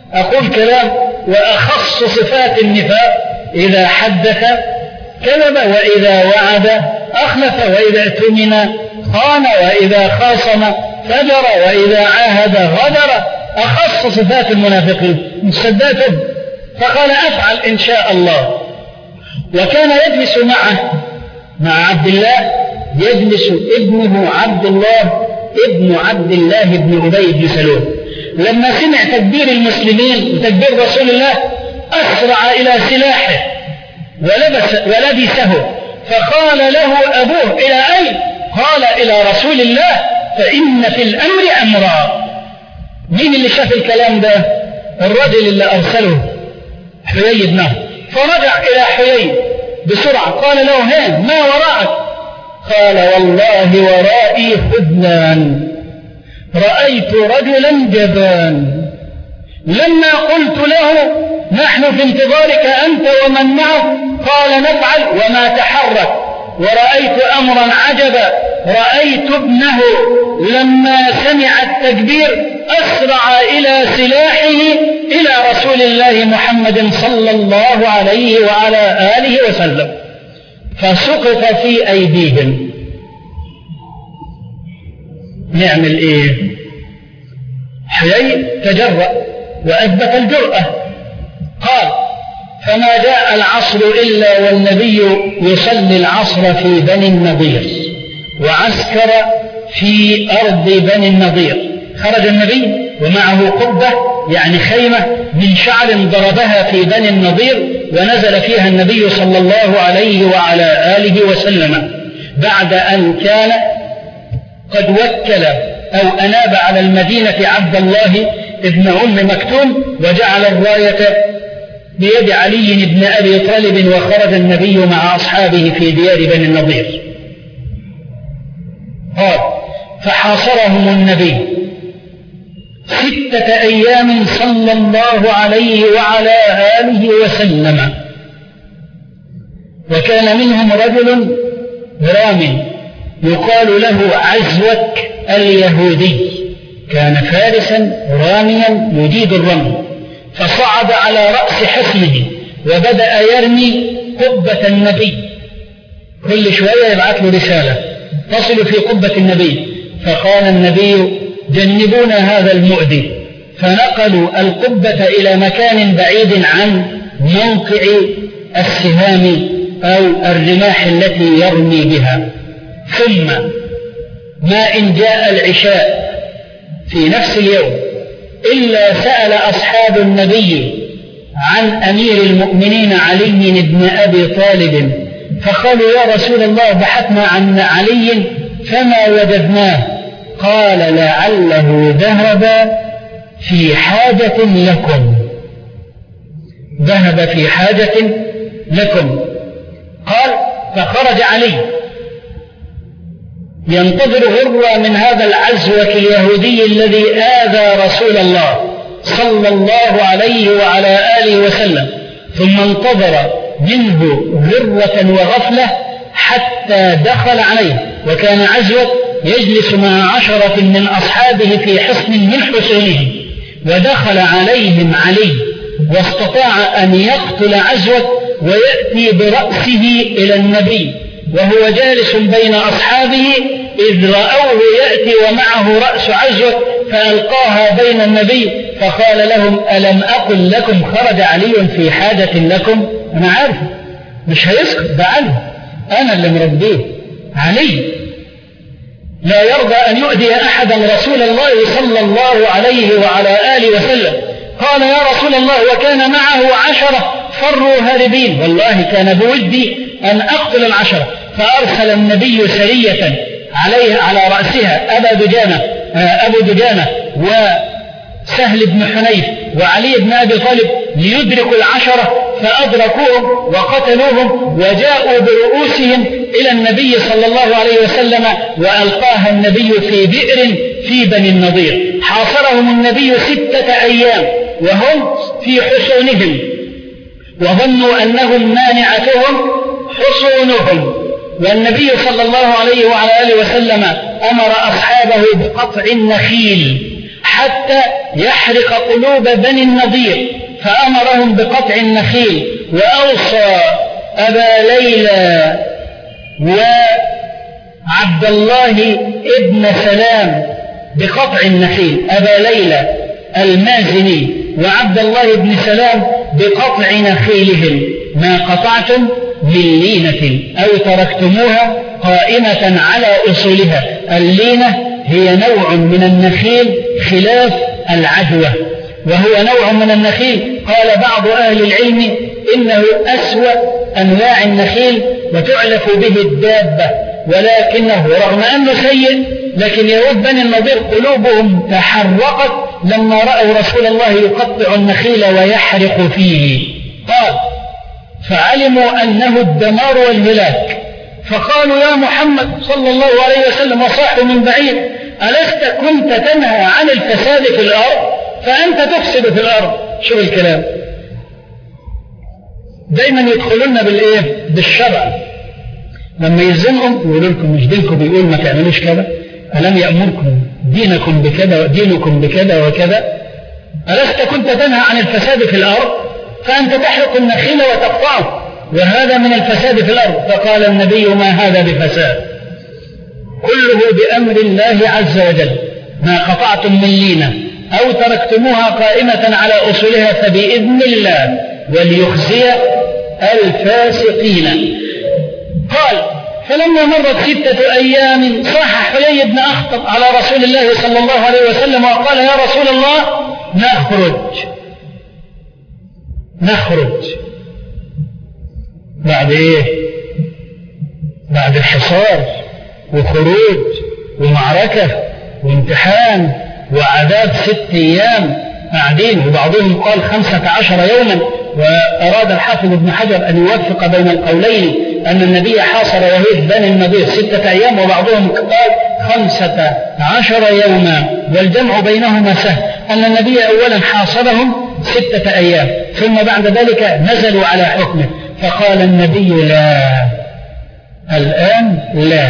S1: أقول كلام وأخص صفات النفاق: إذا حدث كذب، وإذا وعد أخلف، وإذا اؤتمن خان، وإذا خاصم فجر، وإذا عاهد غدر. أخص صفات المنافقين مصداتهم. فقال: أفعل إن شاء الله. وكان يجلس معه مع عبد الله يجلس ابنه عبد الله ابن عبد الله بن أبي بن سلول. لما سمع تكبير المسلمين وتكبير رسول الله أسرع إلى سلاحه ولبس ولبسه، فقال له أبوه: إلى أين؟ قال: إلى رسول الله، فإن في الأمر أمرا. مين اللي شاف الكلام ده؟ الرجل اللي أرسله حيي بنه. فرجع إلى حيي بسرعة قال له: ها ما وراءك؟ قال: والله ورائي خذلان، رأيت رجلا جبان. لما قلت له: نحن في انتظارك أنت ومن معه، قال: نفعل، وما تحرك. ورأيت أمرا عجبا، رأيت ابنه لما سمع التكبير أسرع إلى سلاحه إلى رسول الله محمد صلى الله عليه وعلى آله وسلم، فسقط في أيديهم. نعمل إيه؟ حيي تجرأ وأثبت الجرأة. قال: فما جاء العصر إلا والنبي يصلي العصر في بني النضير، وعسكر في أرض بني النضير. خرج النبي ومعه قبة يعني خيمة من شعر ضربها في بني النضير، ونزل فيها النبي صلى الله عليه وعلى آله وسلم بعد أن كان قد وكل أو أناب على المدينة عبد الله ابن أم مكتوم، وجعل الراية بيد علي بن أبي طالب، وخرج النبي مع أصحابه في ديار بني النضير. قال: فحاصرهم النبي ستة أيام صلى الله عليه وعلى آله وسلم، وكان منهم رجل رام يقال له عزوك اليهودي، كان فارسا راميا يجيد الرمي، فصعد على رأس حصنه وبدأ يرمي قبة النبي. كل شوية يبعث له رسالة تصل في قبة النبي، فقال النبي: جنبونا هذا المؤذي. فنقلوا القبة إلى مكان بعيد عن موقع السهام أو الرماح التي يرمي بها. ثم ما إن جاء العشاء في نفس اليوم إلا سأل أصحاب النبي عن أمير المؤمنين علي بن أبي طالب، فقالوا: يا رسول الله بحثنا عن علي فما وجدناه. قال: لعله ذهب في حاجة لكم، ذهب في حاجة لكم. قال: فخرج علي ينتظر غرة من هذا العزوك اليهودي الذي آذى رسول الله صلى الله عليه وعلى آله وسلم، ثم انتظر منه غرة وغفلة حتى دخل عليه. وكان عزوك يجلس مع عشرة من أصحابه في حصن من حصونه، ودخل عليهم علي واستطاع أن يقتل عزوك ويأتي برأسه إلى النبي وهو جالس بين أصحابه، إذ رأوه يأتي ومعه رأس عزوك فألقاها بين النبي، فقال لهم: ألم أقل لكم خرج علي في حاجة لكم؟ أنا عارف مش هيسكت، ده عنه، أنا اللي مربيه. علي لا يرضى أن يؤذي أحدا رسول الله صلى الله عليه وعلى آله وسلم. قال: يا رسول الله وكان معه عشرة فروا هاربين، والله كان بودي أن أقتل العشرة. فأرسل النبي سرية عليها على رأسها أبا دجانة أبو دجانة وسهل بن حنيف وعلي بن أبي طالب ليدركوا العشرة، فأدركوهم وقتلوهم وجاءوا برؤوسهم إلى النبي صلى الله عليه وسلم، وألقاها النبي في بئر في بني النضير. حاصرهم النبي ستة أيام وهم في حصونهم، وظنوا أنهم مانعتهم حصونهم. والنبي صلى الله عليه وعلى آله وسلم أمر أصحابه بقطع النخيل حتى
S2: يحرق قلوب بني النضير، فأمرهم بقطع النخيل، وأوصى أبا ليلى وعبد الله ابن سلام بقطع النخيل، أبا ليلى المازني وعبد الله ابن سلام بقطع نخيلهم. ما قطعتم من لينة أو تركتموها قائمة على أصولها. اللينة هي نوع من النخيل خلاف العجوة، وهو نوع من النخيل قال بعض أهل العلم إنه أسوأ أنواع النخيل وتعلف به الدابة، ولكنه رغم أنه سيء لكن يهود بني النضير قلوبهم تحرقت لما رأوا رسول الله يقطع النخيل ويحرق فيه. قال فعلموا أنه الدمار والهلاك، فقالوا يا محمد صلى الله عليه وسلم وصاحوا من بعيد: ألست كنت تنهى عن الفساد في الأرض فأنت تفسد في الأرض؟ شو الكلام؟ دايما يدخلون بالإيه؟ بالشرع. لما يلزمهم يقولوا لكم مش دينكم بيقول ما تعملوش كذا، ألم يأمركم دينكم بكذا ودينكم بكذا وكذا؟ ألست كنت تنهى عن الفساد في الأرض فأنت تحرق النخيل وتقطعه، وهذا من الفساد في الأرض. فقال النبي: ما هذا بفساد، كله بأمر الله عز وجل. ما قطعتم من لينة أو تركتموها قائمة على أصولها فبإذن الله وليخزي الفاسقين. قال فلما مرت ستة أيام صاح حيي بن أخطب على رسول الله صلى الله عليه وسلم وقال: يا رسول الله نخرج نخرج بعد إيه؟ بعد الحصار وخروج ومعركة وامتحان وعذاب ست أيام قاعدين، وبعضهم قال خمسة عشر يوما. وأراد الحافظ ابن حجر أن يوفق بين القولين أن النبي حاصر يهود بني النضير ستة أيام، وبعضهم قال خمسة عشر يوما، والجمع بينهما سهل. أن النبي أولا حاصرهم ستة أيام ثم بعد ذلك نزلوا على حكمه، فقال النبي: لا، الآن لا.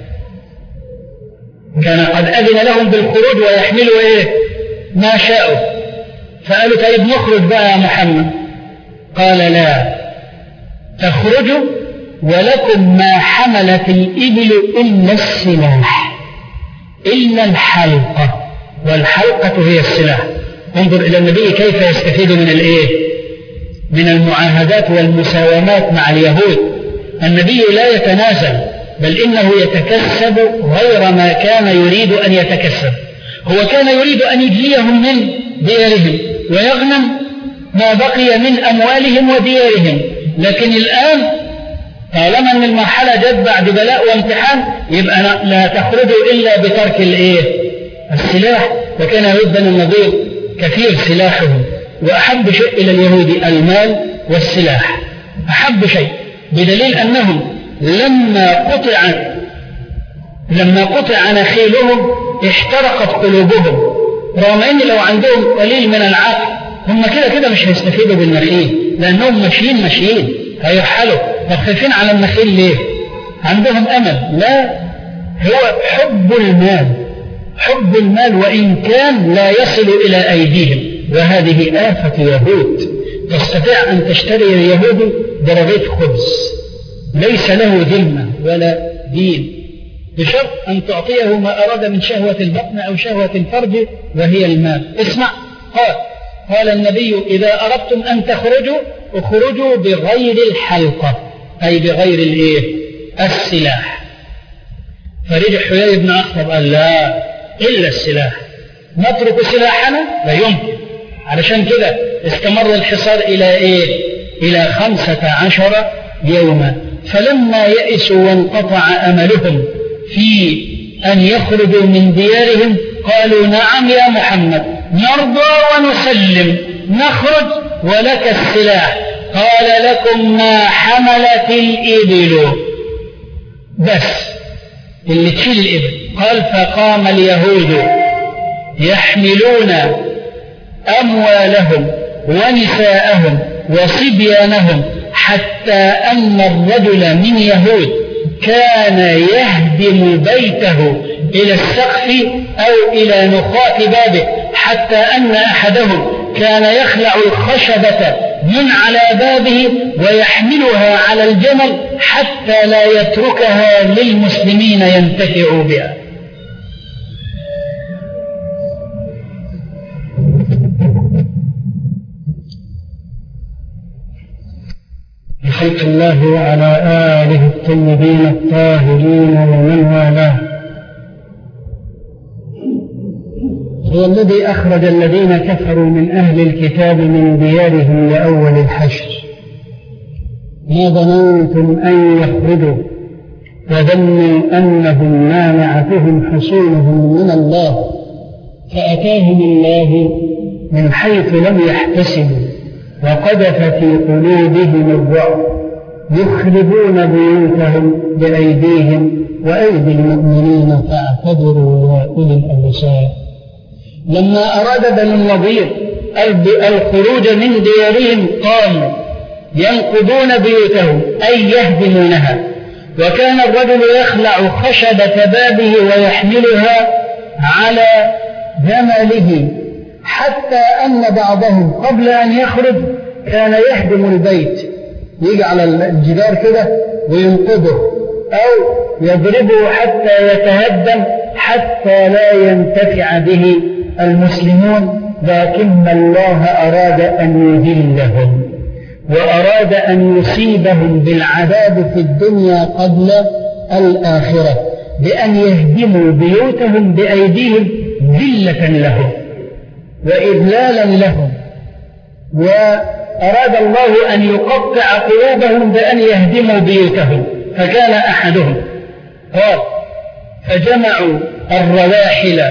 S2: كان قد أذن لهم بالخروج ويحملوا إيه؟ ما شاءوا. فقالوا: طيب نخرج بقى يا محمد. قال: لا، تخرجوا ولكم ما حملت الإبل إلا السلاح، إلا الحلقة، والحلقة هي السلاح. انظر إلى النبي كيف يستفيد من الإيه؟ من المعاهدات والمساومات مع اليهود. النبي لا يتنازل، بل إنه يتكسب غير ما كان يريد أن يتكسب. هو كان يريد أن يجليهم من ديارهم ويغنم ما بقي من أموالهم وديارهم، لكن الآن طالما أن المرحلة جت بعد بلاء وامتحان يبقى لا تخرجوا إلا بترك الإيه؟ السلاح. وكان يهود بني النضير كثير سلاحهم، وأحب شيء إلى اليهود المال والسلاح، أحب شيء، بدليل أنهم لما قطع لما قطع نخيلهم احترقت قلوبهم، رغم أن لو عندهم قليل من العقل هم كده كده مش هيستفيدوا بالنخيل، لأنهم ماشيين ماشيين هيرحلوا. فخايفين على النخيل ليه؟ عندهم أمل. لا، هو حب المال، حب المال وإن كان لا يصل إلى أيديهم، وهذه آفة يهود. تستطيع أن تشتري اليهود برغيف خبز ليس له ذمة ولا دين، بشرط أن تعطيه ما أراد من شهوة البطن أو شهوة الفرج وهي المال. اسمع، قال قال النبي: إذا أردتم أن تخرجوا اخرجوا بغير الحلقة، أي بغير الإيه؟ السلاح. فرجع حيي بن أخطب قال: لا، إلا السلاح، نترك سلاحنا؟ لا يمكن. علشان كده استمر الحصار إلى إيه؟ إلى خمسة عشر يوما. فلما يئسوا وانقطع أملهم في أن يخرجوا من ديارهم قالوا: نعم يا محمد، نرضى ونسلم، نخرج ولك السلاح. قال: لكم ما حملت الإبل، بس اللي تشيل الإبل. قال: فقام اليهود يحملون أموالهم ونساءهم وصبيانهم، حتى أن الرجل من يهود كان يهدم بيته إلى السقف أو إلى نخاع بابه حتى أن أحدهم كان يخلع الخشبة من على بابه ويحملها على الجمل حتى لا يتركها للمسلمين ينتفعوا بها.
S1: بخلق الله وعلى آله الطيبين الطاهرين ومن والاه. هو الذي أخرج الذين كفروا من أهل الكتاب من ديارهم لأول الحشر. ما ظننتم أن يخرجوا وظنوا أنهم مانعتهم حصونهم من الله فأتاهم الله من حيث لم يحتسبوا وقذف في قلوبهم الرعب يخربون بيوتهم بأيديهم وأيدي المؤمنين فاعتبروا يا أولي الأبصار. لما أراد بنو النضير الخروج من ديارهم قاموا ينقضون بيوتهم أي يهدمونها، وكان الرجل يخلع خشبة بابه ويحملها على جمله، حتى أن بعضهم قبل أن يخرج كان يهدم البيت، يجي على الجدار كده وينقضه أو يضربه حتى يتهدم حتى لا ينتفع به المسلمون. لكن الله أراد أن يذلهم وأراد أن يصيبهم بالعذاب في الدنيا قبل الآخرة بأن يهدموا بيوتهم بأيديهم ذلة لهم وإذلالا لهم. وأراد الله أن يقطع قلوبهم بأن يهدموا بيوتهم. فكان أحدهم قال فجمعوا الرواحل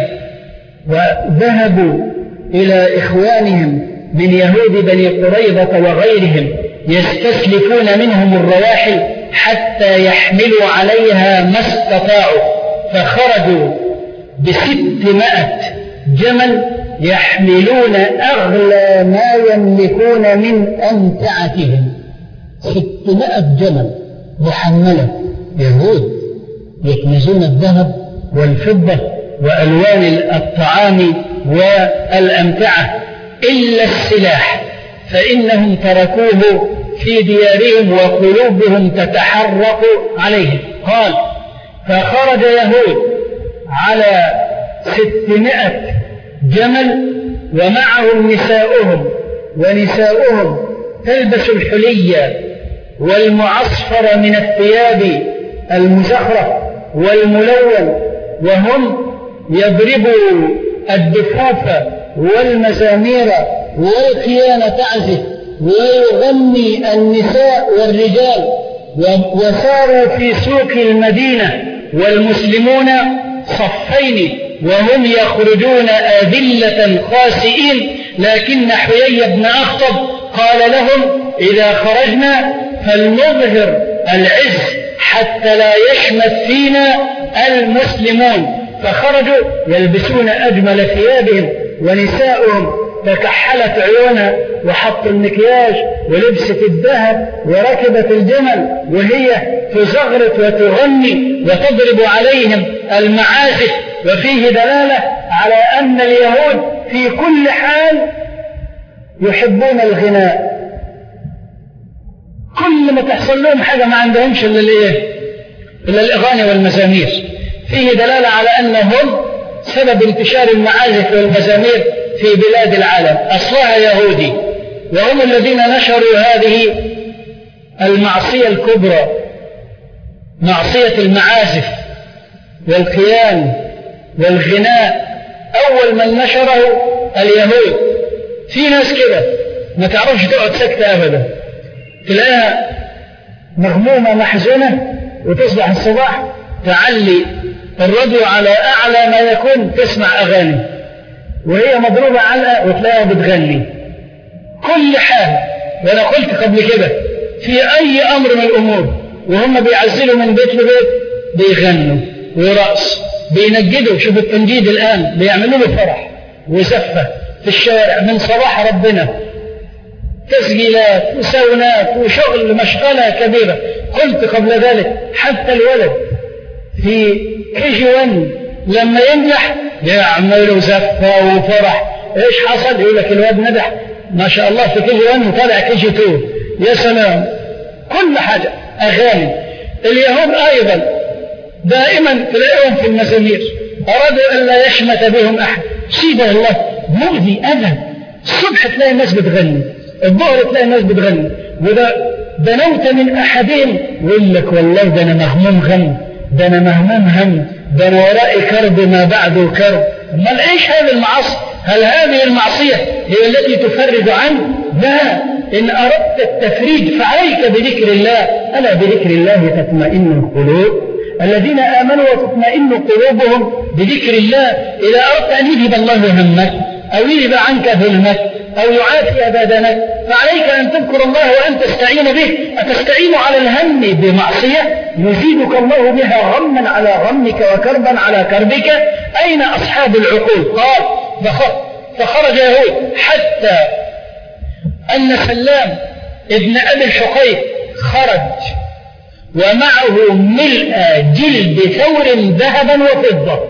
S1: وذهبوا إلى إخوانهم من يهود بني قريظة وغيرهم يستسلفون منهم الرواحل حتى يحملوا عليها ما استطاعوا، فخرجوا بستمائة جمل يحملون أغلى ما يملكون من أمتعتهم. ستمائة جمل محملة، يهود يكنزون الذهب والفضة وألوان الطعام والأمتعة إلا السلاح، فإنهم تركوه في ديارهم وقلوبهم تتحرق عليهم. قال فخرج يهود على ستمائة جمل ومعهم نساؤهم، ونساؤهم تلبس الحلي والمعصفر من الثياب المزخرف والملون، وهم يضربوا الدفوف والمزامير والخيانة تعزف ويغني النساء والرجال. وساروا في سوق المدينة والمسلمون صفين وهم يخرجون أذلة خاسئين. لكن حيي بن أخطب قال لهم إذا خرجنا فلنظهر العز حتى لا يشمت فينا المسلمون. فخرجوا يلبسون أجمل ثيابهم، ونساؤهم تكحلت عيونها وحطوا المكياج ولبست الذهب وركبت الجمل، وهي تزغرت وتغني وتضرب عليهم المعازف. وفيه دلالة على أن اليهود في كل حال يحبون الغناء، كل ما تحصل لهم حاجة ما عندهمش إلا الإيه؟ إلا الأغاني والمزامير. فيه دلالة على أنهم سبب انتشار المعازف والمزامير في بلاد العالم أصلها يهودي، وهم الذين نشروا هذه المعصية الكبرى، معصية المعازف والقيام والغناء. أول من نشره اليهود. في ناس كده ما تعرفش تقعد ساكتة أبدا، تلاقيها مغمومة محزنة وتصبح الصباح تعلي الراديو على أعلى ما يكون تسمع أغاني، وهي مضروبة علقة وتلاقيها بتغني كل حال. وأنا قلت قبل كده في أي أمر من الأمور وهم بيعزلوا من بيت لبيت بيغنوا ورقص بينجدوا. شوف التنجيد الآن بيعملوا له فرح وزفة في الشوارع من صباح ربنا، تسجيلات وسونات وشغل مشغلة كبيرة. قلت قبل ذلك حتى الولد في كي جي واحد لما ينجح يعملوا زفة وفرح
S2: ايش حصل؟ يقول لك الواد نجح ما شاء الله في كي جي واحد وطالع كي جي اثنين. يا سلام، كل حاجة أغاني. اليهود أيضا دائما تلاقيهم في المزامير أرادوا أن لا يشمت بهم أحد، سيبه الله مؤذي أذى. الصبح تلاقي الناس بتغني، الظهر تلاقي الناس بتغني، وده دنوت من أحدهم يقول لك والله ده أنا مهموم غم، ده أنا مهموم هم، ده أنا ورائي كرب ما بعده كرب. أمال إيش هذه المعاصي؟ هل هذه المعصية هي التي تفرج عنه؟ لا، إن أردت التفريج فعليك بذكر الله، ألا بذكر الله تطمئن القلوب، الذين آمنوا وتطمئن قلوبهم بذكر الله. إذا أردت أن يذهب الله همك أو يذهب عنك ظلمك أو يعافي بدنك فعليك أن تذكر الله وأن تستعين به. أتستعين على الهم بمعصية يزيدك الله بها غما على غمك وكربا على كربك. أين أصحاب العقول؟ قال فخرج يهود حتى أن سلام ابن أبي الحقيق خرج ومعه ملء جلد ثور ذهبا وفضة،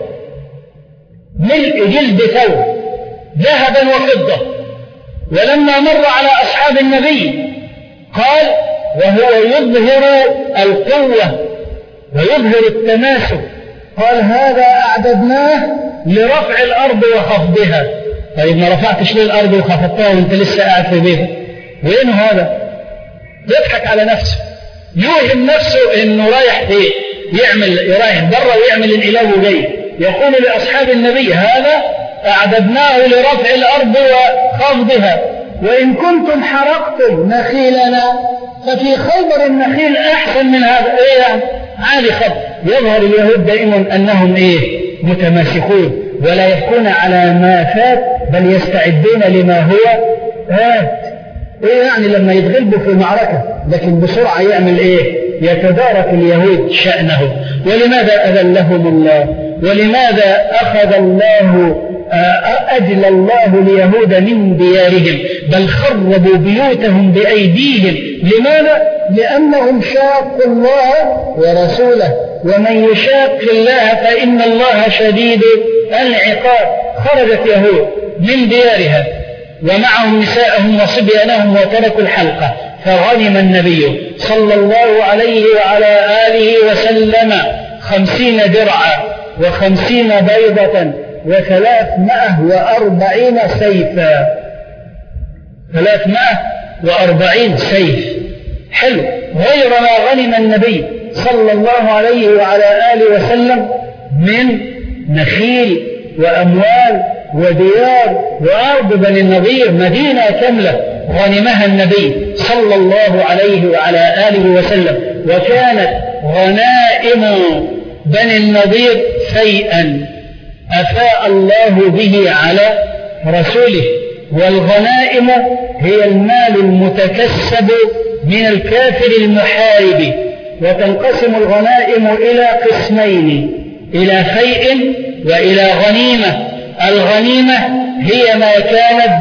S2: ملء جلد ثور ذهبا وفضة. ولما مر على أصحاب النبي قال وهو يظهر القوة ويظهر التماسك، قال هذا أعددناه لرفع الأرض وخفضها. طيب ما رفعتش ليه الأرض وخفضتها وانت لسه قاعد في بيتك؟ وين هذا؟ يضحك على نفسه، يوهم نفسه انه رايح ايه يعمل، رايح بره ويعمل الإله وجاي. يقول لأصحاب النبي هذا أعددناه لرفع الأرض وخفضها، وإن كنتم حرقتم نخيلنا ففي خيبر النخيل أحسن من هذا. إيه يعني عالي خط. يظهر اليهود دائما أنهم إيه متماسكون ولا يبكون على ما فات بل يستعدون لما هو آت. إيه يعني لما يتغلبوا في معركة لكن بسرعة يعمل إيه؟ يتدارك اليهود شأنه. ولماذا أذلهم الله؟ ولماذا أخذ الله أجل الله اليهود من ديارهم بل خربوا بيوتهم بأيديهم؟ لماذا؟ لأنهم شاقوا الله ورسوله، ومن يشاق الله فإن الله شديد العقاب. خرجت يهود من ديارها ومعهم نساءهم وصبيانهم وتركوا الحلقة، فغنم النبي صلى الله عليه وعلى آله وسلم خمسين درعا وخمسين بيضة وثلاثمائة وأربعين سيفا. ثلاثمائة وأربعين سيف، حلو. غير ما غنم النبي صلى الله عليه وعلى آله وسلم من نخيل وأموال وديار وأرض بني النضير، مدينة كاملة غنمها النبي صلى الله عليه وعلى آله وسلم. وكانت غنائم بني النضير شيئا أفاء الله به على رسوله. والغنائم هي المال المتكسب من الكافر المحارب. وتنقسم الغنائم إلى قسمين، إلى فيء وإلى غنيمة. الغنيمة هي ما كانت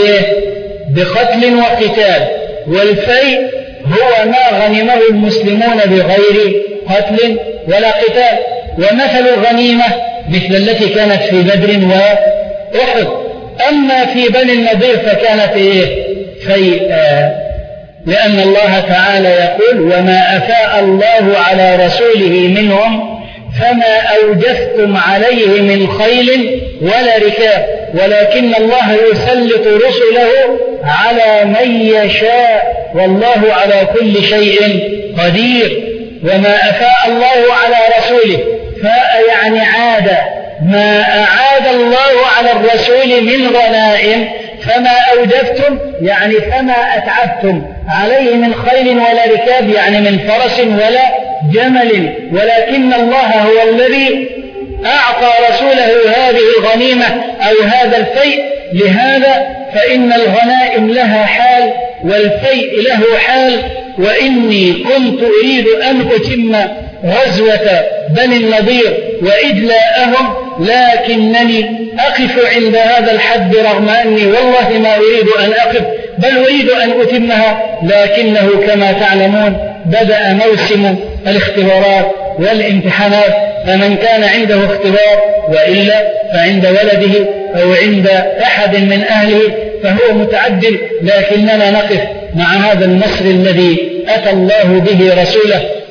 S2: بقتل وقتال، والفيء هو ما غنمه المسلمون بغير قتل ولا قتال. ومثل الغنيمة مثل التي كانت في بدر وأحد. أما في بني النضير فكانت إيه؟ فيئا، لأن الله تعالى يقول وما أفاء الله على رسوله منهم فما أوجفتم عليه من خيل ولا ركاب ولكن الله يسلط رسله على من يشاء والله على كل شيء قدير. وما أفاء الله على رسوله فيعني عاد ما أعاد الله على الرسول من غنائم، فما أوجفتم يعني فما أتعبتم عليه من خيل ولا ركاب يعني من فرس ولا جمل، ولكن الله هو الذي أعطى رسوله هذه الغنيمة أو هذا الفيء. لهذا فإن الغنائم لها حال والفيء له حال. وإني كنت أريد أن أتم غزوة بني النضير وإجلاءهم لكنني أقف عند هذا الحد رغم أني والله ما أريد أن أقف بل أريد أن أتمها، لكنه كما تعلمون بدأ موسم الاختبارات والامتحانات، فمن كان عنده اختبار وإلا فعند ولده أو عند أحد من أهله فهو متعدل، لكننا نقف مع هذا النصر الذي أتى الله به رسوله